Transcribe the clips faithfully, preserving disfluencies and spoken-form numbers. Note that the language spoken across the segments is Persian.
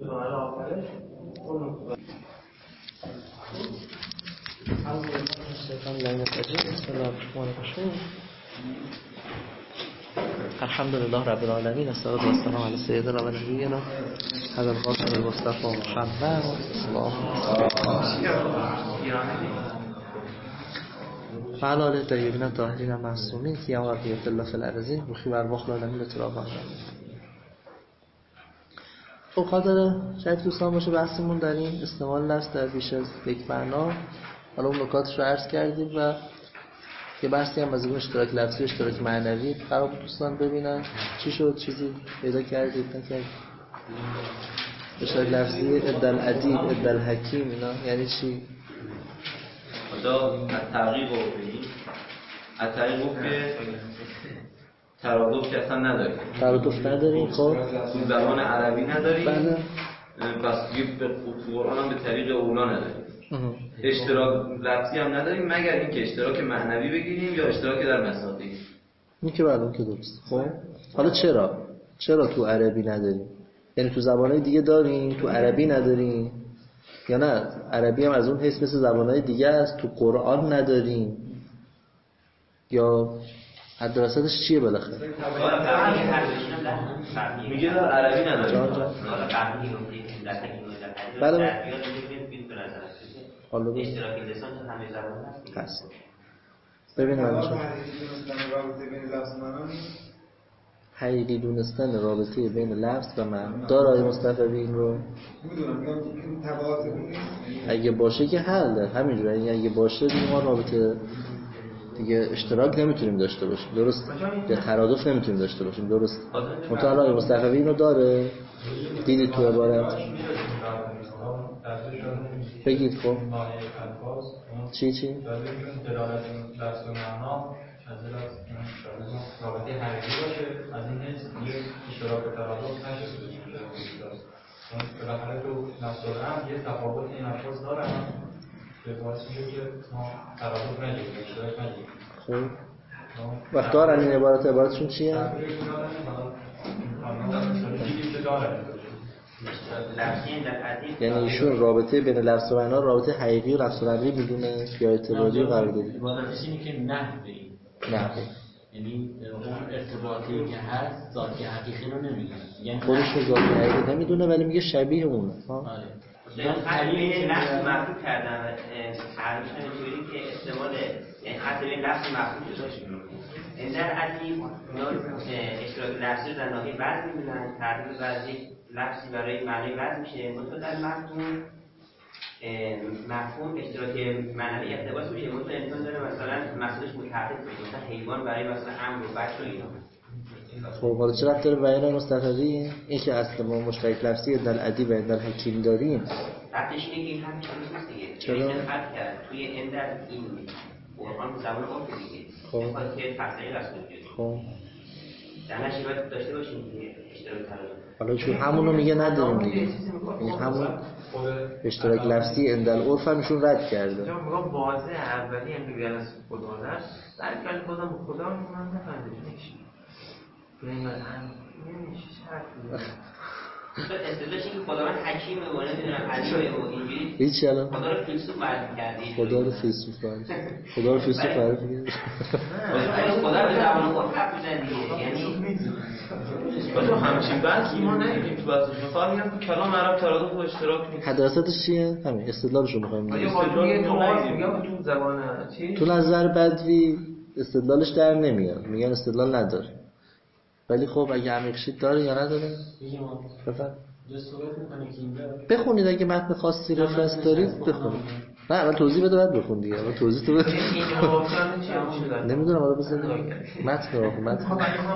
الحمد لله رب العالمین، الصلاة والسلام علی سیدنا و نبینا ابی القاسم المصطفى محمد فعلا علیه طیبین طاهرین معصومین سیما و بقیت الله فی الارضین بخی و ارواح العالمین ترابا. خب قادر شاید دوستان باشه بحثمون در این استعمال لفظ در بیش از یک معنا. حالا اون نکاتش رو عرض کردیم و یه بحثی هم از اون اشتراک لفظی و اشتراک معنوی قرار بود دوستان ببینن. چی شد؟ چیزی پیدا کردید نکردید؟ اشتراک لفظی ادل ادیب ادل حکیم اینا یعنی چی؟ خدا از تغییر و بگیم از تغییر که ترادف که اصلا نداریم ترادف نداریم. خب تو زبان عربی نداریم. بله. پس دیگه به قرآن هم به طریق اولا نداریم. اشتراک لفظی هم نداریم مگر اینکه اشتراک معنوی بگیریم یا اشتراک در مصادیق. این که بعد اون که درست. خب حالا چرا چرا تو عربی نداریم؟ یعنی تو زبانهای دیگه داریم تو عربی نداریم یا نه عربی هم از اون حیث مثل زبانهای دیگه است تو قرآن نداریم یا حد درستش چیه بالاخره؟ میگه در عربی نداریم. بله حالا اشتراک لسان تو همه زبان هست. ببینیم رابطه بین لفظ و معنا حقیقی دونستن رابطه بین لفظ و معنی داره آیه مصطفی این رو میدونم میگم این تبعات اون اگه باشه که حل ده همینجوری. یعنی اگه باشه دیگه ما رابطه دیگه اشتراک نمیتونیم داشته باشیم درست یا ترادف نمیتونیم داشته باشیم درست. مطمئن آیه مصطفی این رو داره دیدید تو عبارت بگید. خب چی چی؟ دلالت لفظ و معنا از رابطه حقیقی باشه از این حیث یه اشتراک ترادف نشه چون بالاخره تو نفس الامر یه تفاوت این الفاظ داره که باعث میشه که ما ترادف نگیریم اشتراک نگیریم. خب وقت دارن این عبارت عبارتشون چیه؟ یعنی ایشون رابطه بین لفظ و معنا رابطه حقیقی و لفظ و معنی میدونه یا اعتباری قرار داده؟ عبارتش اینه که نحوی نحوی یعنی اون ارتباطی که هست ذاتی حقیقی رو نمیدونه. یعنی خودش رو ذاتی حقیقی نمیدونه ولی میگه شبیه اونه. آره من خیلی لفظ مفهوم کردم تعریف اینجوری که استعمال یعنی حتی این لفظ مفهوم داشت این در ادیب اشتراک لفظی در ناحیه وزن می‌بینن تعریف وزنی لفظی برای معنی وزن میشه مثلا در مفهوم مفهوم اشتراک معنوی اقتباس میشه مثلا انسان داره مثلا مسئولش متحد میشه مثلا حیوان برای مثلا امر و بچ و اینا. خب حالا چرا داره بیان مصطفی این که اصلا ما مشترک لفظی در ادیب و در حکیم داریم ربطش اینه که این همین چیز دیگه چرا؟ خط کرد توی این در این قرآن زبان عرف دیگه خب که فصلی رسول دیگه خب در نشی باید داشته باشیم دیگه اشتراک ترادف. حالا چون همونو میگه نداریم دیگه این همون اشتراک لفظی اندل عرف همشون رد کرده. چون میگم واضح اولی هم میگن از خدا داشت در کل خودم خدا من نفهمیدم چی بین هم نمیشه شرط استدلالش این که خداوند حکیمه و نمیدونم علیمه و اینجوری هیچ الان خدا رو فیلسوف معرفی کردی خدا رو فیلسوف معرفی خدا رو فیلسوف معرفی کردی خدا به زبان خود حرف میزنه دیگه یعنی تو همچین بحثی ما ندیدیم تو بحثش فقط میگم کلام عرب ترادف و اشتراک نیست. حداثتش چیه؟ همین استدلالش رو می‌خوایم بگیم. استدلال تو میگم تو زبان چی؟ تو نظر بدوی استدلالش در نمیاد میگن استدلال نداره ولی خب اگه عمیق شید داره یا نداره؟ بفرمایید. صحبت می‌کنه که اینجا بخونید اگه متن خاصی رفرنس دارید بخونید. نه اول توضیح بده بعد بخون دیگه. اول توضیح تو بده. نمیدونم حالا بزنید متن رو متن.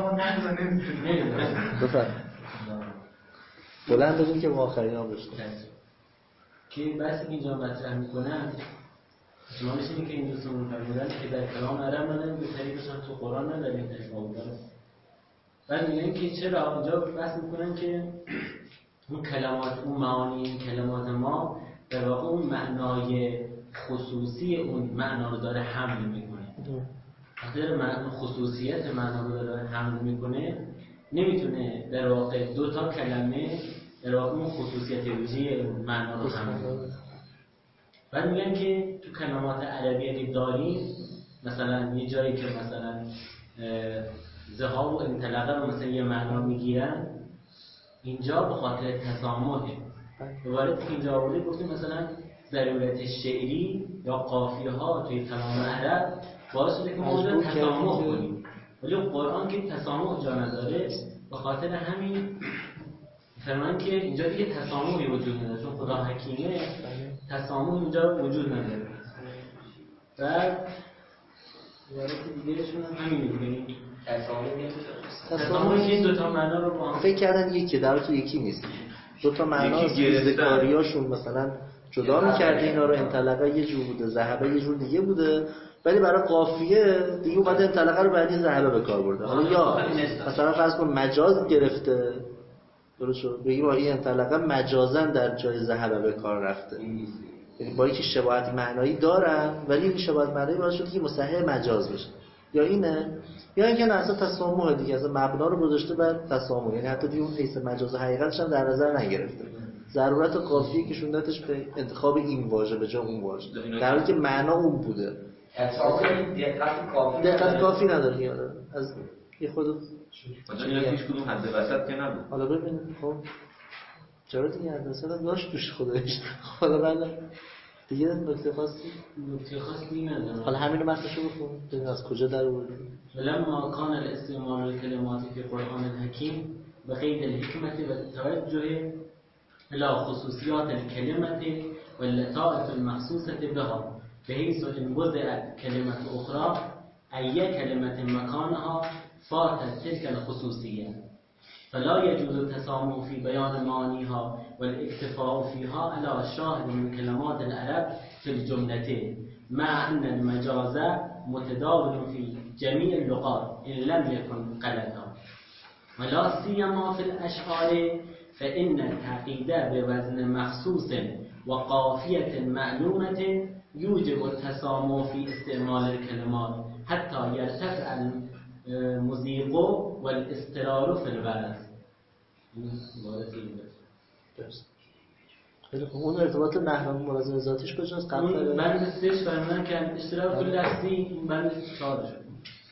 بفرمایید. بلند بگید که آخرین هم بشه. که بحثی که اینجا مطرح می‌کنن جمله‌ش اینه که این دوستان فرمودن که در کلام عرب نداریم به طریقش هم تو قرآن نداریم تشابه داره. بعد میگن که چرا آنجا بحث میکنن که اون کلمات اون معانی این کلمات ما در واقع اون معنای خصوصی اون معنا رو داره حمل میکنه. وقتی داره معنا خصوصیت معنا رو داره حمل میکنه نمیتونه در واقع دو تا کلمه در واقع اون خصوصیت ویژه معنا رو هم بعد میگن که تو کلمات عربی اگه داریم مثلا یه جایی که مثلا ذهاب و انطلاقه رو مثلا یه معنا میگیرن اینجا به خاطر تسامحه. وارد که اینجا آورده گفتیم مثلا ضرورت شعری یا قافیه ها توی کلام عرب باعث شده که موضوع تسامح کنیم، ولی قرآن که تسامح جا نداره به خاطر همین فرمان که اینجا دیگه تسامحی وجود نداره، چون خدا حکیمه تسامح اینجا وجود نداره. و عبارت دیگهشون هم همینه دیگه، تسامح که دو تا معنا رو با هم فکر کردن یکی در تو یکی نیست، دو تا معنا از ذکریاشون مثلا جدا می‌کرده اینا رو. انطلقه یه جور بوده، ذهبه یه جور دیگه بوده، ولی برای قافیه دیگه اومده انطلقه رو بعدی ذهبه به کار برده. حالا یا مثلا فرض کن مجاز گرفته، درست شد بگیم این انطلقه مجازن در جای ذهبه به کار رفته، یعنی با اینکه شباهت معنایی دارن ولی این شباهت معنایی باعث شده که مصحح مجاز بشه. یا اینه یا اینکه اصلا تسامح دیگه، اصلا مبنا رو گذاشته بر تسامح، یعنی حتی دیگه اون حیث مجاز و حقیقتش هم در نظر نگرفته، ضرورت قافیه که شوندتش به انتخاب این واژه به جای اون واژه، در حالی که معنا اون بوده. دقت کافی دقت کافی نداره یاره از یه خود مثلا اینا هیچ کدوم حد وسط که نبود. حالا ببین خب چرا دیگه حد وسط داشت توش خودش. حالا بله دیگه نکته خاصی نکته خاصی نداره. حالا همین رو مختصر بخون ببین از کجا در آوردی. ولما کان الاستعمال الکلمات فی قرآن الحکیم بقید الحکمت و توجه الى خصوصیات الکلمت و اللطائف المخصوصة بها بحيث ان وضعت كلمة اخرى اي كلمة مكانها فاتت تلك الخصوصية فلا يجوز التسامح في بيان معانيها والاكتفاء فيها على الشاهد من كلمات العرب في الجملة مع ان المجاز متداول في جميع اللغات ان لم يكن غلطا ولا سيما في الاشعار فإن التعقيد بوزن مخصوص وقافية معلومة يوجب التسامح في استعمال الكلمات حتى يرتفع المزيق والاسترار في الوزن. خیلی خوب. اون ارتباط نحوی ملازم ذاتیش کجاست؟ اون بند سهش فرمودن که اشتراک لفظی این بند چهار شد.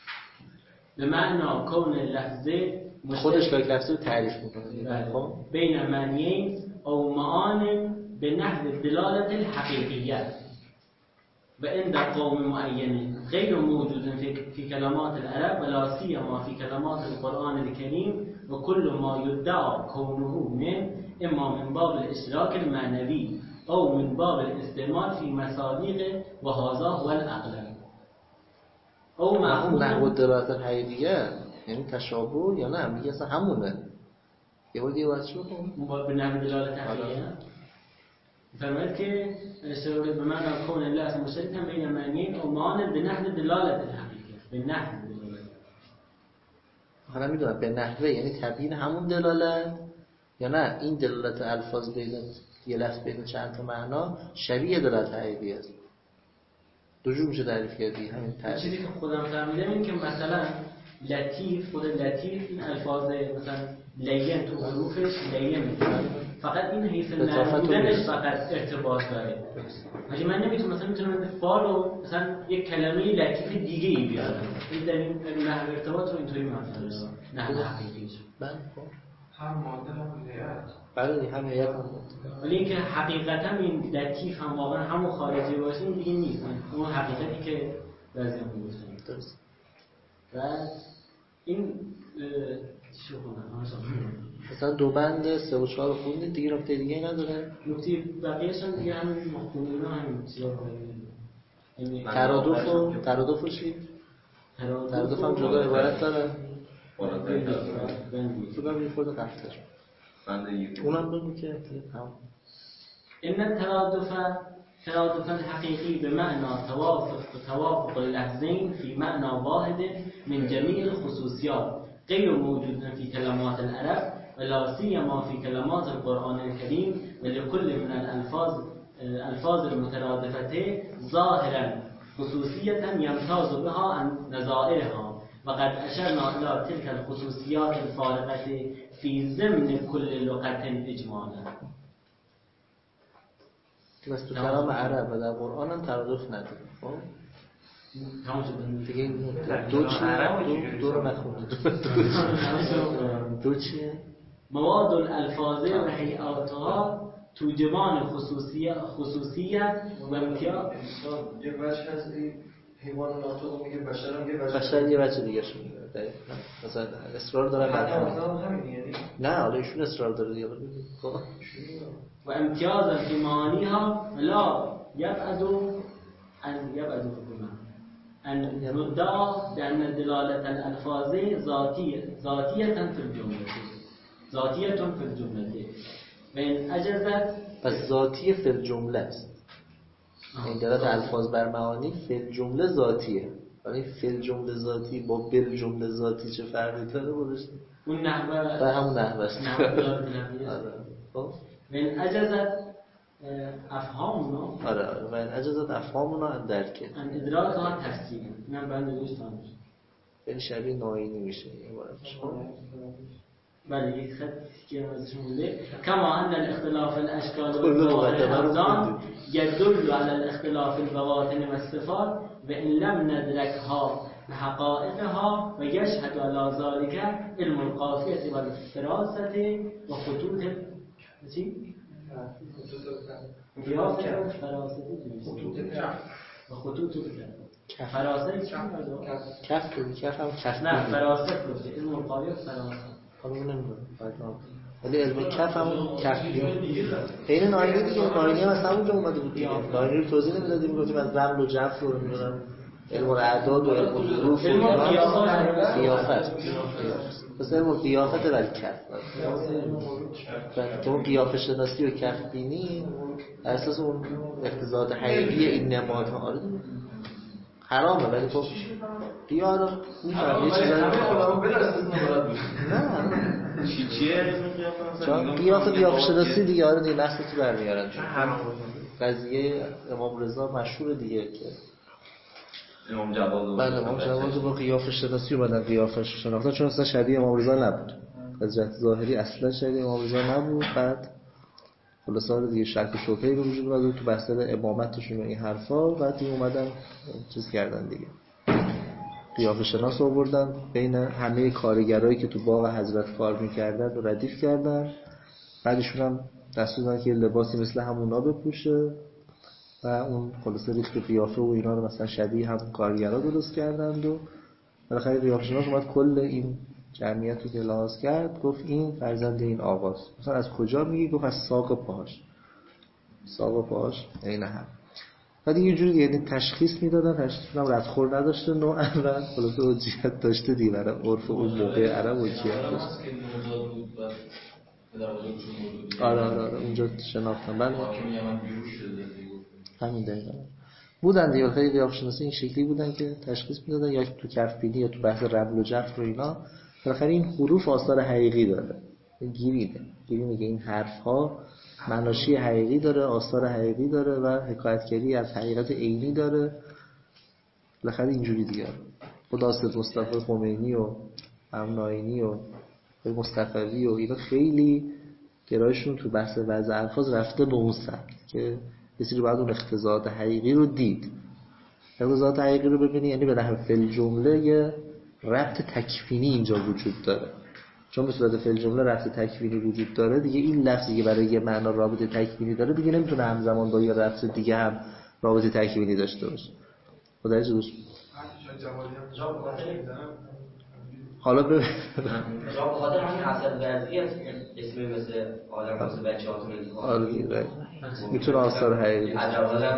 به معنی کون لفظه خودش که لفظی رو تعریف میکنه خب بین معنیین او معان به نحو دلالت الحقیقیت و عند قوم معین غیر موجود فی کلمات العرب ولا سیما فی کلمات القرآن الکریم و کل ما یدعا کونه من اما من باب الاشتراک المعنوی او من باب الاستعمال فی مصادیق و هذا هو الاغلب. او معقول نحو دلالت الحقیقیه یعنی تشابه یا نه میگه اصلا همونه یه بار دیگه باید شو کنم به نحو دلالت حقیقیه فرماید که اشتراک به معنی کون لفظ مشترک هم بین معنیین او معان به نحو دلالت الحقیقیه به نحو دلالت آخه میدونم به نحوه یعنی تبیین همون دلالت یا نه این دلالت الفاظ بین یه لفظ بین چند تا معنا شبیه دلالت حقیقی است. دو جور میشه تعریف کردی همین تعریف. چیزی که خودم فهمیدم این که مثلا لطیف خود لطیف این الفاظ مثلا لین تو حروفش لین فقط این حیث نبودنش فقط ارتباط داره. حاجی من نمیتونم مثلا میتونم فا رو مثلا یک کلمه لطیف دیگه ای بیارم این در این نحو ارتباط رو اینطوری مثلا نحو حقیقیش بله هم ماده هم هیئت بله هم هیئت هم ولی اینکه حقیقتا این لطیف هم واقعا همون خارجی باشه این دیگه نیست اون حقیقتی که لازم میگفتن درست. و این چی خونم مثلا دو بند سه و چهار خوندید دیگه نکته دیگه ای نداره؟ نکته بقیه‌اش هم دیگه همین مخونینا همین چیزا یعنی ترادف و ترادف چی؟ ترادف هم جدا عبارت داره؟ بالاترین تو ببین خود قفتش اونم بگو که تمام. ان الترادف ترادف الحقيقي بمعنى توافق توافق اللفظين في معنى واحد من جميع الخصوصيات غير موجود في كلمات العرب ولا سيما في كلمات القرآن الكريم ولكل من الألفاظ الألفاظ المترادفة ظاهرا خصوصية يمتاز بها عن نظائرها وقد أشرنا إلى تلك الخصوصيات الفارقة فی ضمن کل لغت اجمالا. بس تو کلام عرب و در قرآن هم ترادف نداره. خب تمام شد دیگه دو چیه؟ دو رو نخونده. دو چیه؟ مواد الالفاظ و هیئاتها توجمان خصوصیت خصوصیت و امتیاز. یه وجه هست این حیوان ناطق میگه بشر هم یه وجه بشر یه وجه دیگه شون داره. مثلا اصرار داره مثلا همین یعنی نه حالا ایشون اصرار داره دیگه. و امتیاز فی معانیها لا یبعد ان یبعد ان ندعا بأن دلالة الألفاظ ذاتية ذاتية في الجملة ذاتية في الجملة من اجازت پس ذاتی فی الجمله است. این دلالت الفاظ بر معانی فی الجمله ذاتیه. یعنی فی الجمله ذاتی با بل جمله ذاتی چه فرقی داره گذاشته؟ اون نحوه به همون نحوه است. خب من اجازت افهامنا آره آره و این اجازت افهامنا ان درکه ان ادراک ها تفصیل اینم بنده دوستان یعنی شبیه ناینی میشه عبارتش. بله یک خط که ازش مونده کما ان الاختلاف الاشکال والابدان يدل على الاختلاف البواطن والصفات وان لم ندركها بحقائقها ويشهد على ذلك علم القافیه والفراسه وخطوط چی؟ قیافه فراسه و خطوط کف فراسه چی؟ کف کنی کف هم کف نه فراسه کنی علم القافیه فراسه حالا نمیدونم ولی علم کف هم کف این ناینی دیگه ناینی هم از همونجا اومده بود دیگه. ناینی رو توضیح نمیدادیم میگفتیم از رمل و جف رو نمیدونم علم اعداد و علم ظروف و قیافت پس علم قیافت ولی کف که اون قیافه شناسی و کف بینی اساس اون اقتضاعات حقیقی این نمادها آره حرامه ولی خب قیاه رو میفهم یه چیزایی نه چی چیه اسم قیافه؟ چون قیافه قیافه شناسی دیگه آره دیگه نسل تو برمیارن قضیه امام رضا مشهور دیگه که امام جواد بله امام جواد با قیافه شناسی اومدن قیافه شناختن چون اصلا شبیه امام رضا نبود از جهت ظاهری اصلا شبیه امام رضا نبود. بعد خلاصا دیگه شک و شبهه به وجود اومد تو بحث امامتشون و این حرفا. بعد دیگه اومدن چیز کردن دیگه قیافه شناس آوردن بین همه کارگرایی که تو باغ حضرت کار میکردن و ردیف کردن. بعدشون هم دستور دادن که لباسی مثل همونا بپوشه و اون خلاصه ریخت قیافه و اینا رو مثلا شبیه هم کارگرا درست کردند و بالاخره قیافه شناس اومد کل این جمعیت رو که لحاظ کرد گفت این فرزند این آقاست. مثلا از کجا میگی؟ گفت از ساق پاهاش. ساق پاهاش عین هم. بعد یه جوری یعنی تشخیص میدادن تشخیص هم ردخور نداشته نوعا و خلاصه حجیت داشته دیگه برای عرف اون موقع عرب حجیت داشت. آره آره آره اونجا شناختم. بله همین دقیقا بودن دیگه خیلی قیافه شناسی این شکلی بودن که تشخیص میدادن یا تو کف بینی یا تو بحث رمل و جفر و اینا. بالاخره این حروف آثار حقیقی داره. گیرینه گیری میگه این حرف ها معناشی حقیقی داره آثار حقیقی داره و حکایتگری از حقیقت عینی داره. بالاخره اینجوری دیگه خدا سید مصطفی خمینی و امناینی و مصطفی و اینا خیلی گرایشون تو بحث وضع الفاظ رفته به اون سمت که کسی رو بعد اون اقتضاعات حقیقی رو دید. اقتضاعات حقیقی رو ببینی یعنی به نحو فعل جمله یه ربط تکوینی اینجا وجود داره. چون به صورت فعل جمله ربط تکوینی وجود داره دیگه این لفظی که برای یه معنا رابطه تکوینی داره دیگه نمیتونه همزمان با یه لفظ دیگه هم رابطه تکوینی داشته باشه. خدای جوش حالا به جا بخاطر همین اصل ورزی اسم مثل آدم مثل بچه هاتون انتخاب آره دیگه میتونه آثار حقیقی عجب آدم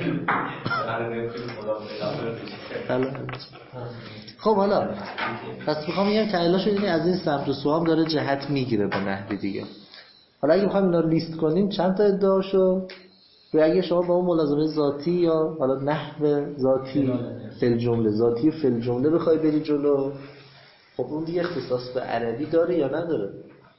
مثل خب حالا پس میخوام یه تعلیل شد از این سمت و سوام داره جهت میگیره به نحوی دیگه. حالا اگه بخوایم اینا رو لیست کنیم چند تا ادعاشو و اگه شما با اون ملازمه ذاتی یا حالا نحو ذاتی فعل جمله ذاتی فعل جمله بخوای بری جلو خب اون دیگه اختصاص به عربی داره یا نداره؟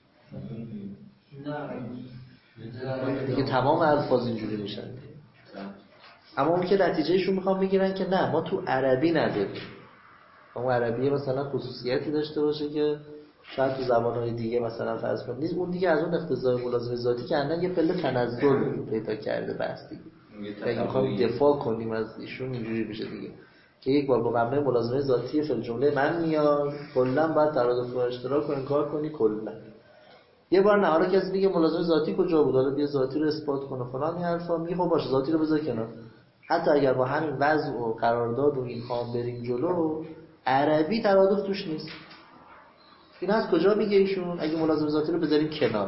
دیگه تمام الفاظ اینجوری میشن. اما اون که نتیجهشون میخوام بگیرن که نه ما تو عربی نداریم. اون عربی مثلا خصوصیتی داشته باشه که شاید تو زبان‌های دیگه مثلا فرض کنید نیست، اون دیگه از اون اقتضای ملازمه ذاتی که اندن یه پله تنزل پیدا کرده بس دیگه. اگه می‌خوام دفاع کنیم از ایشون اینجوری بشه دیگه که یک بار با مبنای ملازمه ذاتی فعل جمله من میاد کلا باید ترادف و اشتراک و انکار کنی کلا. یه بار نه حالا کسی میگه ملازمه ذاتی کجا بود، حالا بیا ذاتی رو اثبات کن و فلان این حرفا، میگه خب باشه ذاتی رو بذار کنار. حتی اگر با همین وضع و قرارداد و این خام بریم جلو، عربی ترادف توش نیست. این از کجا میگه ایشون؟ اگه ملازمه ذاتی رو بذاریم کنار،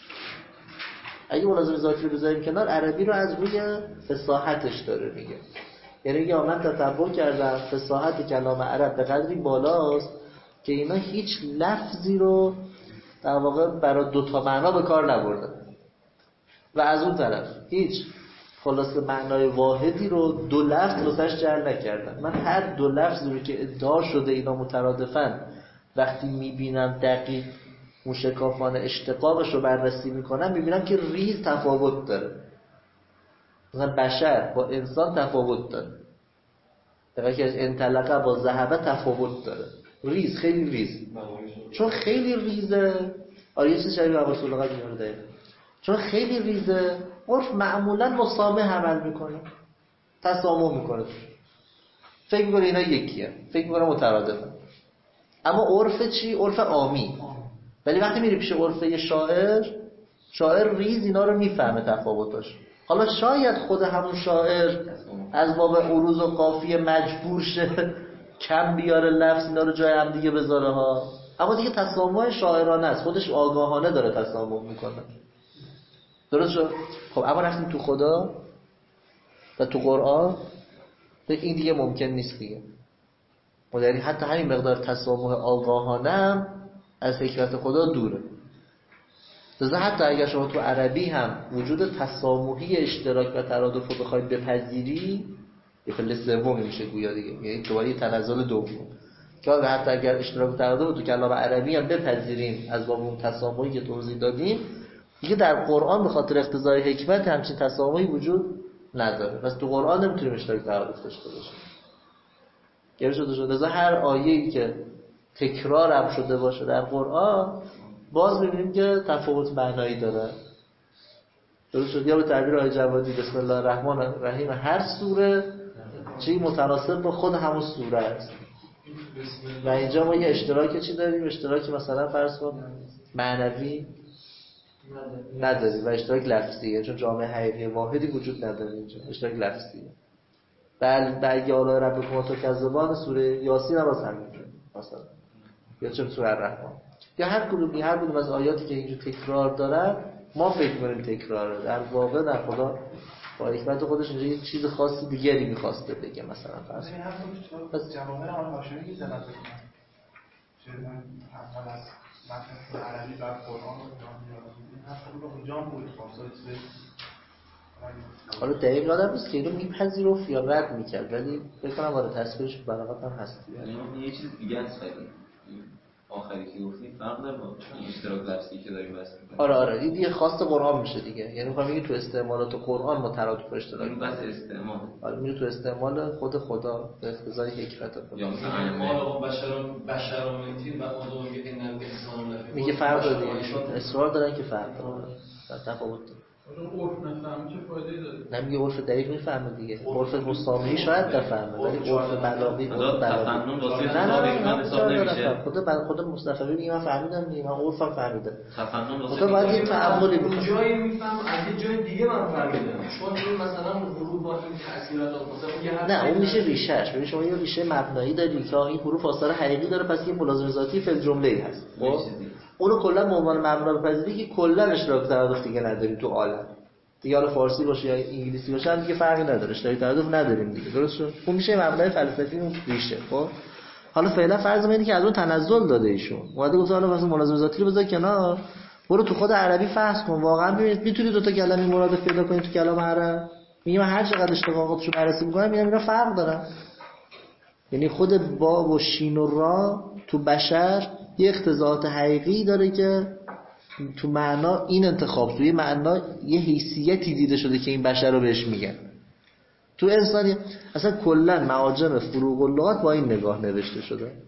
اگه ملازمه ذاتی رو بذاریم کنار، عربی رو از روی فصاحتش داره میگه. یعنی میگه من تتبع کردم فصاحت کلام عرب به قدری بالاست که اینا هیچ لفظی رو در واقع برای دو تا معنا به کار نبردن و از اون طرف هیچ خلاصه معنای واحدی رو دو لفظ واسش جعل نکردن. من هر دو لفظی رو که ادعا شده اینا مترادفن وقتی میبینم دقیق موشکافانه اشتقاقش رو بررسی میکنم میبینم که ریز تفاوت داره. مثلا بشر با انسان تفاوت داره، در که از انطلقه با ذهبه تفاوت داره، ریز خیلی ریز، چون خیلی ریزه. آره یه چیز شبیه به رسول الله میاره، چون خیلی ریزه عرف معمولا مسامح عمل میکنه، تسامح میکنه، فکر میکنه اینا یکیه، فکر میکنه مترادفه. اما عرف چی؟ عرف عامی. ولی وقتی میری پیش عرف یه شاعر، شاعر ریز اینا رو میفهمه تفاوتاش. حالا شاید خود همون شاعر از باب عروض و قافیه مجبور شه کم بیاره لفظ اینا رو جای هم دیگه بذاره ها، اما دیگه تسامح شاعرانه است، خودش آگاهانه داره تسامح میکنه. درست شد؟ خب اما رفتیم تو خدا و تو قرآن، این دیگه ممکن نیست دیگه. یعنی حتی همین مقدار تسامح آگاهانه هم از حکمت خدا دوره. لذا حتی اگر شما تو عربی هم وجود تسامحی اشتراک و ترادف رو بخواید بپذیری، یه پله سومی میشه گویا دیگه، یعنی دوباره تنزل دوم که حتی اگر اشتراک و ترادف تو کلام عربی هم بپذیریم از باب اون تسامحی که توضیح دادیم، دیگه در قرآن به خاطر اقتضای حکمت همچین تسامحی وجود نداره. پس تو قرآن نمیتونیم اشتراک ترادف داشته باشیم. گره شده شده. لذا هر آیه‌ای که تکرار هم شده باشه در قرآن باز می‌بینیم که تفاوت معنایی داره. درست شد؟ یا به تعبیر آیه جوادی بسم الله الرحمن الرحیم هر سوره چی متناسب با خود همون سوره است. و اینجا ما یه اشتراک چی داریم؟ اشتراک مثلا فرض کن معنوی نداریم و اشتراک لفظیه، چون جامعه حقیقی واحدی وجود نداره اینجا، اشتراک لفظیه. بل بگی آلا ربکم تو کذبان سوره یاسین هم باز همینجور مثلا، یا چون سوره الرحمن، یا هر کدوم هر کدوم از آیاتی که اینجور تکرار دارن ما فکر می‌کنیم تکراره، در واقع در خدا با حکمت خودش اینجا یه چیز خاصی دیگری می‌خواسته بگه. مثلا فرض این حرف رو تو جوامع رو هاشمی می‌زنه بکنم چه من اول از متن عربی بعد قرآن رو این حرف رو اونجا هم بود خاصه. حالا دقیق یادم نیست که اینو میپذیرفت یا رد میکرد، ولی فکر کنم آره تصویرش بلاغت هم هست. یعنی یه چیز دیگه است ولی آخری که گفتیم فرق داره با اشتراک لفظی که داریم بس می‌کنیم. آره آره این دیگه خاص قرآن میشه دیگه، یعنی میگم میگه تو استعمالات قرآن مترادف اشتراک بس استعمال. آره میگه تو استعمال خود خدا به اقتضای حکمت خدا. یا مثلا ما بشران بشرامتین و خدا میگه ان الانسان میگه فرق داره دیگه، اصرار دارن که فرق داره، تفاوت داره. اون عرف نفهمی چه فایده‌ای داره؟ نمیگه عرف دقیق میفهمه دیگه، عرف مسامحی شاید نفهمه ولی عرف بلاغی خدا تفنن واسه نه نه نه حساب نمیشه. خدا بل خدا مصطفی میگه من فهمیدم دیگه، من عرفم فهمیدم. تفنن واسه خدا باید یه تعاملی اون بکنه. جایی میفهم از یه جای دیگه من فهمیدم، چون این مثلا حروف با این تاثیرات مثلا نه اون میشه ریشهش. ببین شما یه ریشه مبنایی داری که این حروف آثار حقیقی داره، پس یه ملازمه ذاتی فعل جمله‌ای هست. خب اونو کلا به عنوان مبنا بپذیری که کلا اشتراک ترادف دیگه نداری تو عالم. دیگه حالا فارسی باشه یا انگلیسی باشه هم دیگه فرقی نداره، اشتراک ترادف نداریم دیگه. درست شد؟ اون میشه مبنای فلسفی اون ریشه. خب حالا فعلا فرض کنید که از اون تنزل داده ایشون. اومده گفت حالا واسه ملازمه ذاتی رو بذار کنار، برو تو خود عربی فحص کن، واقعا ببین میتونی دو تا کلمه مرادف پیدا کنی تو کلام عرب. میگم هر چقدر اشتقاقاتشو بررسی میکنم میگم اینا فرق دارن. یعنی خود با و شین و را تو بشر یه اقتضاعات حقیقی داره که تو معنا این انتخاب توی معنا یه حیثیتی دیده شده که این بشر رو بهش میگن. تو انسانی اصلا کلا معاجم فروغ اللغات با این نگاه نوشته شده.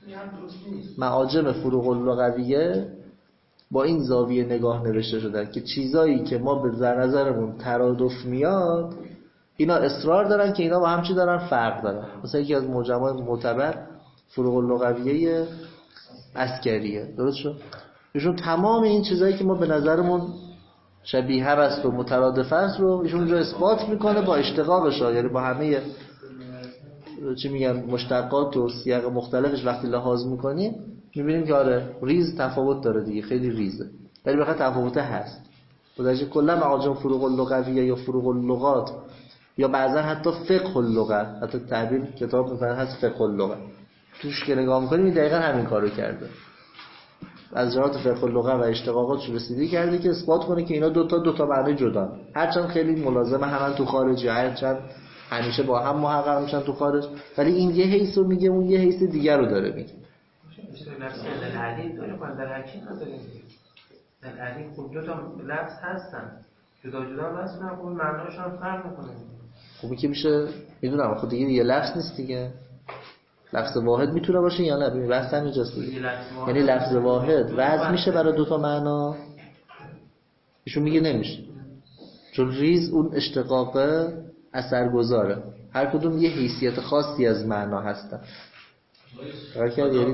معاجم فروغ اللغویه با این زاویه نگاه نوشته شدن که چیزایی که ما به نظرمون ترادف میاد اینا اصرار دارن که اینا با هم چی دارن فرق دارن. مثلا یکی از معجم‌های معتبر فروغ اللغویه عسکریه، درست شد؟ ایشون تمام این چیزایی که ما به نظرمون شبیه هم است و مترادف است رو ایشون اونجا اثبات میکنه با اشتقاقش، یعنی با همه چی میگن مشتقات و سیاق مختلفش وقتی لحاظ میکنیم میبینیم که آره ریز تفاوت داره دیگه، خیلی ریزه، ولی بخاطر تفاوت هست. خودش کلا معاجم فروغ اللغویه یا فروغ اللغات یا بعضا حتی فقه اللغه، حتی تعبیر کتاب میکنن هست فقه اللغه، توش که نگاه میکنیم این دقیقاً همین کارو کرده، از جهات فقه اللغه و اشتقاقاتش رسیدگی کرده که اثبات کنه که اینا دو تا دو تا معنی جدا، هرچند خیلی ملازمه همن تو خارج، یا هرچند همیشه با هم محقق میشن تو خارج، ولی این یه حیث رو میگه اون یه حیث دیگر رو داره میگه. نفس دلعلی داره با دلعکی نداره. دلعلی خود دو تا لفظ هستن جدا جدا بس نه خب معناشون فرق میکنه. خب که میشه میدونم خود دیگه یه لفظ نیست دیگه، لفظ واحد میتونه باشه یا نه؟ ببین بحث همینجاست دیگه، یعنی لفظ واحد وضع میشه برای دو تا معنا، ایشون میگه نمیشه چون ریز اون اشتقاق اثرگذاره، هر کدوم یه حیثیت خاصی از معنا هستن. کار کرد یعنی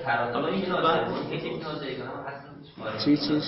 چی چیش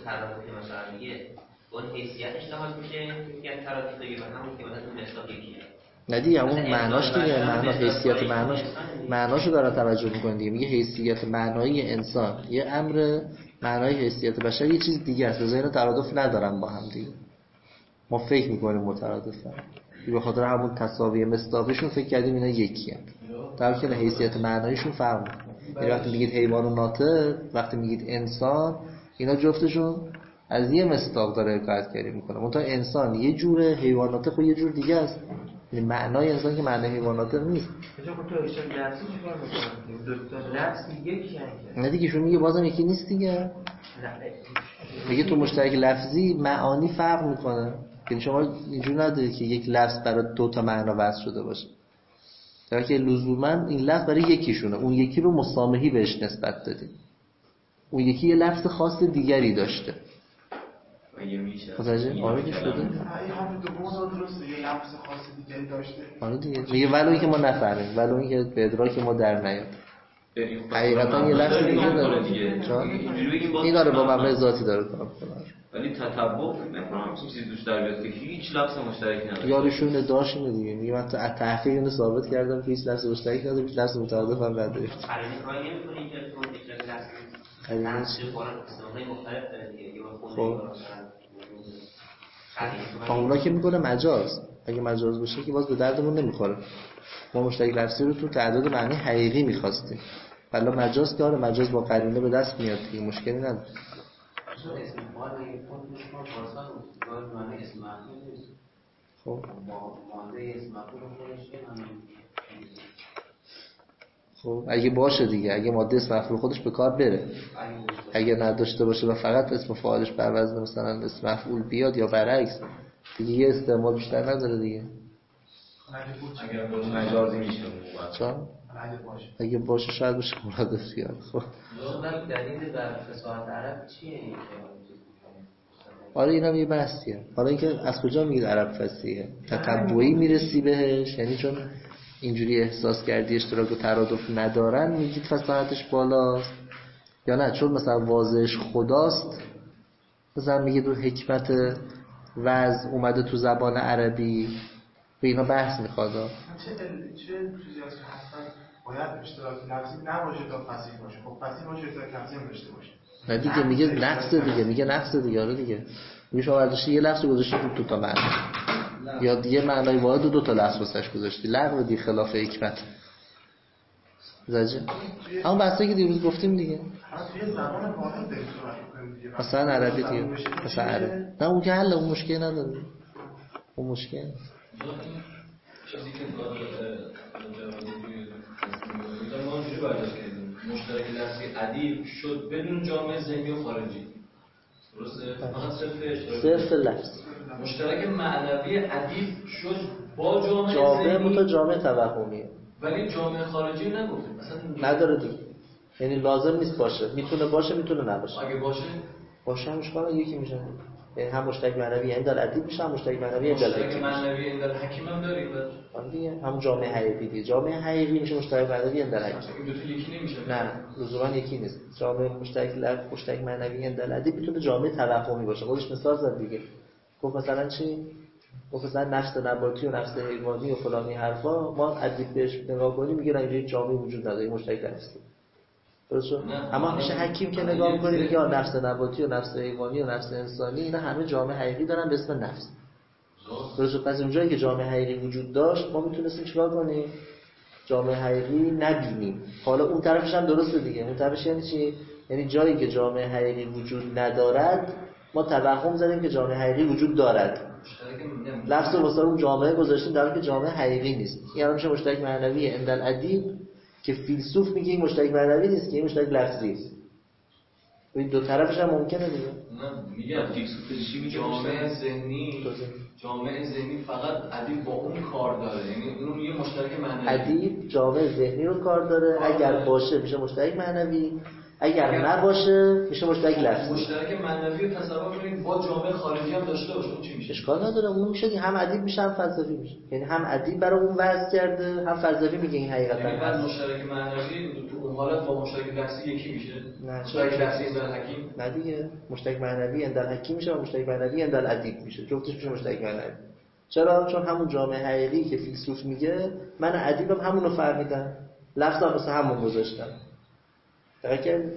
اون حیثیتش لحاظ میشه میگن ترادف دیگه و همون که مثلا مصداق یکیه. نه دیگه اون معناش دیگه، معنا حیثیت معناش معناشو داره توجه می‌کنه دیگه، میگه حیثیت معنایی انسان یه امر، معنای حیثیت بشر یه چیز دیگه است، بذار اینا ترادف ندارن با هم دیگه، ما فکر می‌کنیم مترادفن به خاطر همون تساوی مصداقیشون فکر کردیم اینا یکیه، در حالی که حیثیت معناییشون فرق می‌کنه. یعنی وقتی میگید حیوان و ناطق، وقتی میگید انسان، اینا جفتشون از یه مصداق داره حکایت میکنه، منتها انسان یه جوره، حیوانات خود یه جور دیگه است، یعنی معنای انسان که معنای حیوانات نیست. کجا خود تو اشتراک لفظی چیکار می‌کنه؟ دو تا لفظ یکی هست. نه دیگه شون میگه بازم یکی نیست دیگه. میگه تو مشترک لفظی معانی فرق میکنه، یعنی شما اینجوری ندارید که یک لفظ برای دو تا معنا وضع شده باشه، در حالی که لزوما این لفظ برای یکیشونه، اون یکی رو مسامحی بهش نسبت دادیم، اون یکی یه لفظ خاص دیگری داشته. اگه میشه متوجه آره شده؟ این هم دو موضوع درسته، یه لفظ خاص دیگری داشته. آره دیگه میگه ولو اینکه ما نفهمیم، ولو اینکه به ادراک ما در نیاد، حقیقتا یه لفظ دیگه داره دیگه. چون این آره با مبنای ذاتی داره کار می‌کنه، ولی تطبق فکر نمی‌کنم چیزی چیزی دوست داره بیاد که هیچ لفظ مشترکی نداره. یارشون داشت اینه دیگه، میگه من تا تحقیق اینو ثابت کردم که هیچ لفظ مشترکی نداره، هیچ لفظ مترادف هم نداره. قرینه کاری نمی‌کنه که تو تکرار لفظ قرینه چه قرآن استفاده مختلف داره دیگه، یا خود خب اونا که میکنه مجاز، اگه مجاز باشه که باز به دردمون نمیخوره، ما مشترک لفظی رو تو تعداد معنی حقیقی میخواستیم، ولی مجاز که آره مجاز با قرینه به دست میاد دیگه، مشکلی نداره. خب خب اگه باشه دیگه، اگه ماده اسم مفعول خودش به کار بره، اگه نداشته باشه و فقط اسم فاعلش بر وزن مثلا اسم مفعول بیاد یا برعکس دیگه، یه استعمال بیشتر نداره دیگه. اگر باشه مجازی میشه چون اگه باشه شاید بشه مرادف بیاد. خب دلیل بر فصاحت عرب چیه این؟ آره اینم یه بحثیه. حالا اینکه از کجا میگید عرب فصیحه، تتبعی میرسی بهش، یعنی چون اینجوری احساس کردی اشتراک و ترادف ندارن میگید فصاحتش بالاست، یا نه چون مثلا واضحش خداست مثلا میگید رو حکمت وضع اومده تو زبان عربی، به اینا بحث میخواد. چه چه چیزی هست که حتما باید اشتراک لفظی نباشه تا فصیح باشه؟ خب فصیح باشه اشتراک لفظی هم داشته باشه. نه دیگه میگه نقص دیگه، میگه نقص دیگه. آره دیگه میگه شما برداشتی یه لفظ گذاشتی تو دو تا معنی، یا یه معنای واحد و دو تا لفظ واسش گذاشتی، لغو دی خلاف حکمت زجه. همون بحثی که دیروز گفتیم دیگه، توی زبان واحد داریم صحبت می‌کنیم دیگه، مثلا عربی دیگه، مثلا عربی نه اون که حل، اون مشکل نداره، اون مشکل چیزی که ما اونجوری برداشت کردیم مشترک لفظی ادیب شد بدون جامعه ذهنی و خارجی، درسته؟ فقط صرف صرف لفظ. مشترک معنوی ادیب شد با جامعه جامعه ذهنی، متا جامعه توهمیه، ولی جامعه خارجی نگفتیم اصلا نداره دیگه. یعنی لازم نیست باشه، میتونه باشه میتونه نباشه. اگه باشه باشه هم اشکال یکی میشه، یعنی هم مشترک معنوی عند الادیب میشه، هم مشترک معنوی عند الحکیم. مشترک معنوی عند الحکیم هم داریم آره دیگه، هم جامعه حقیقی دیگه. جامعه حقیقی میشه مشترک معنوی عند الحکیم. این دو تا یکی نمیشه. نه لزوما یکی نیست. جامعه مشترک لفظ مشترک معنوی عند الادیب میتونه جامعه توهمی باشه. خودش مثال زد دیگه. گفت مثلا چی؟ گفت مثلا نفس نباتی و نفس حیوانی و فلانی حرفا ما ادیب بهش نگاه کنیم میگه اینجا جامعه وجود نداره، مشترک لفظی. درست شد؟ اما میشه حکیم که نگاه کنه بگه نفس نباتی و نفس حیوانی و نفس انسانی اینا همه جامعه حقیقی دارن به اسم نفس. درست شد؟ پس اونجایی که جامعه حقیقی وجود داشت ما میتونستیم چیکار کنیم؟ جامعه حقیقی نبینیم. حالا اون طرفش هم درسته دیگه. اون طرفش یعنی چی؟ یعنی جایی که جامعه حقیقی وجود ندارد ما توهم زدیم که جامعه حقیقی وجود دارد. لفظ رو واسه اون جامعه گذاشتیم در حالی که جامعه حقیقی نیست. این الان میشه مشترک معنوی عند الادیب که فیلسوف میگه این مشترک معنوی نیست که این مشترک لفظی است. این دو طرفش هم ممکنه دیگه. نه میگم فیلسوف چی میگه؟ جامعه ذهنی جامعه ذهنی فقط ادیب با اون کار داره، یعنی اون یه مشترک معنوی. ادیب جامعه ذهنی رو کار داره، اگر باشه میشه مشترک معنوی، اگر نباشه میشه مشترک لفظی. مشترک معنوی رو تصور کنید با جامعه خارجی هم داشته باشه اون چی میشه؟ اشکال نداره، اون میشه که هم ادیب میشه هم فلسفی میشه. یعنی هم ادیب برای اون وضع کرده هم فلسفی میگه این حقیقتا یعنی بعد مشترک معنوی تو اون حالت با مشترک لفظی یکی میشه. نه مشترک لفظی عند الحکیم نه دیگه، مشترک معنوی عند الحکیم میشه و مشترک معنوی عند الادیب میشه. جفتش میشه مشترک معنوی. چرا؟ چون همون جامعه حقیقی که فیلسوف میگه من ادیبم همون رو فهمیدم، لفظم واسه همون گذاشتم. دقیقاً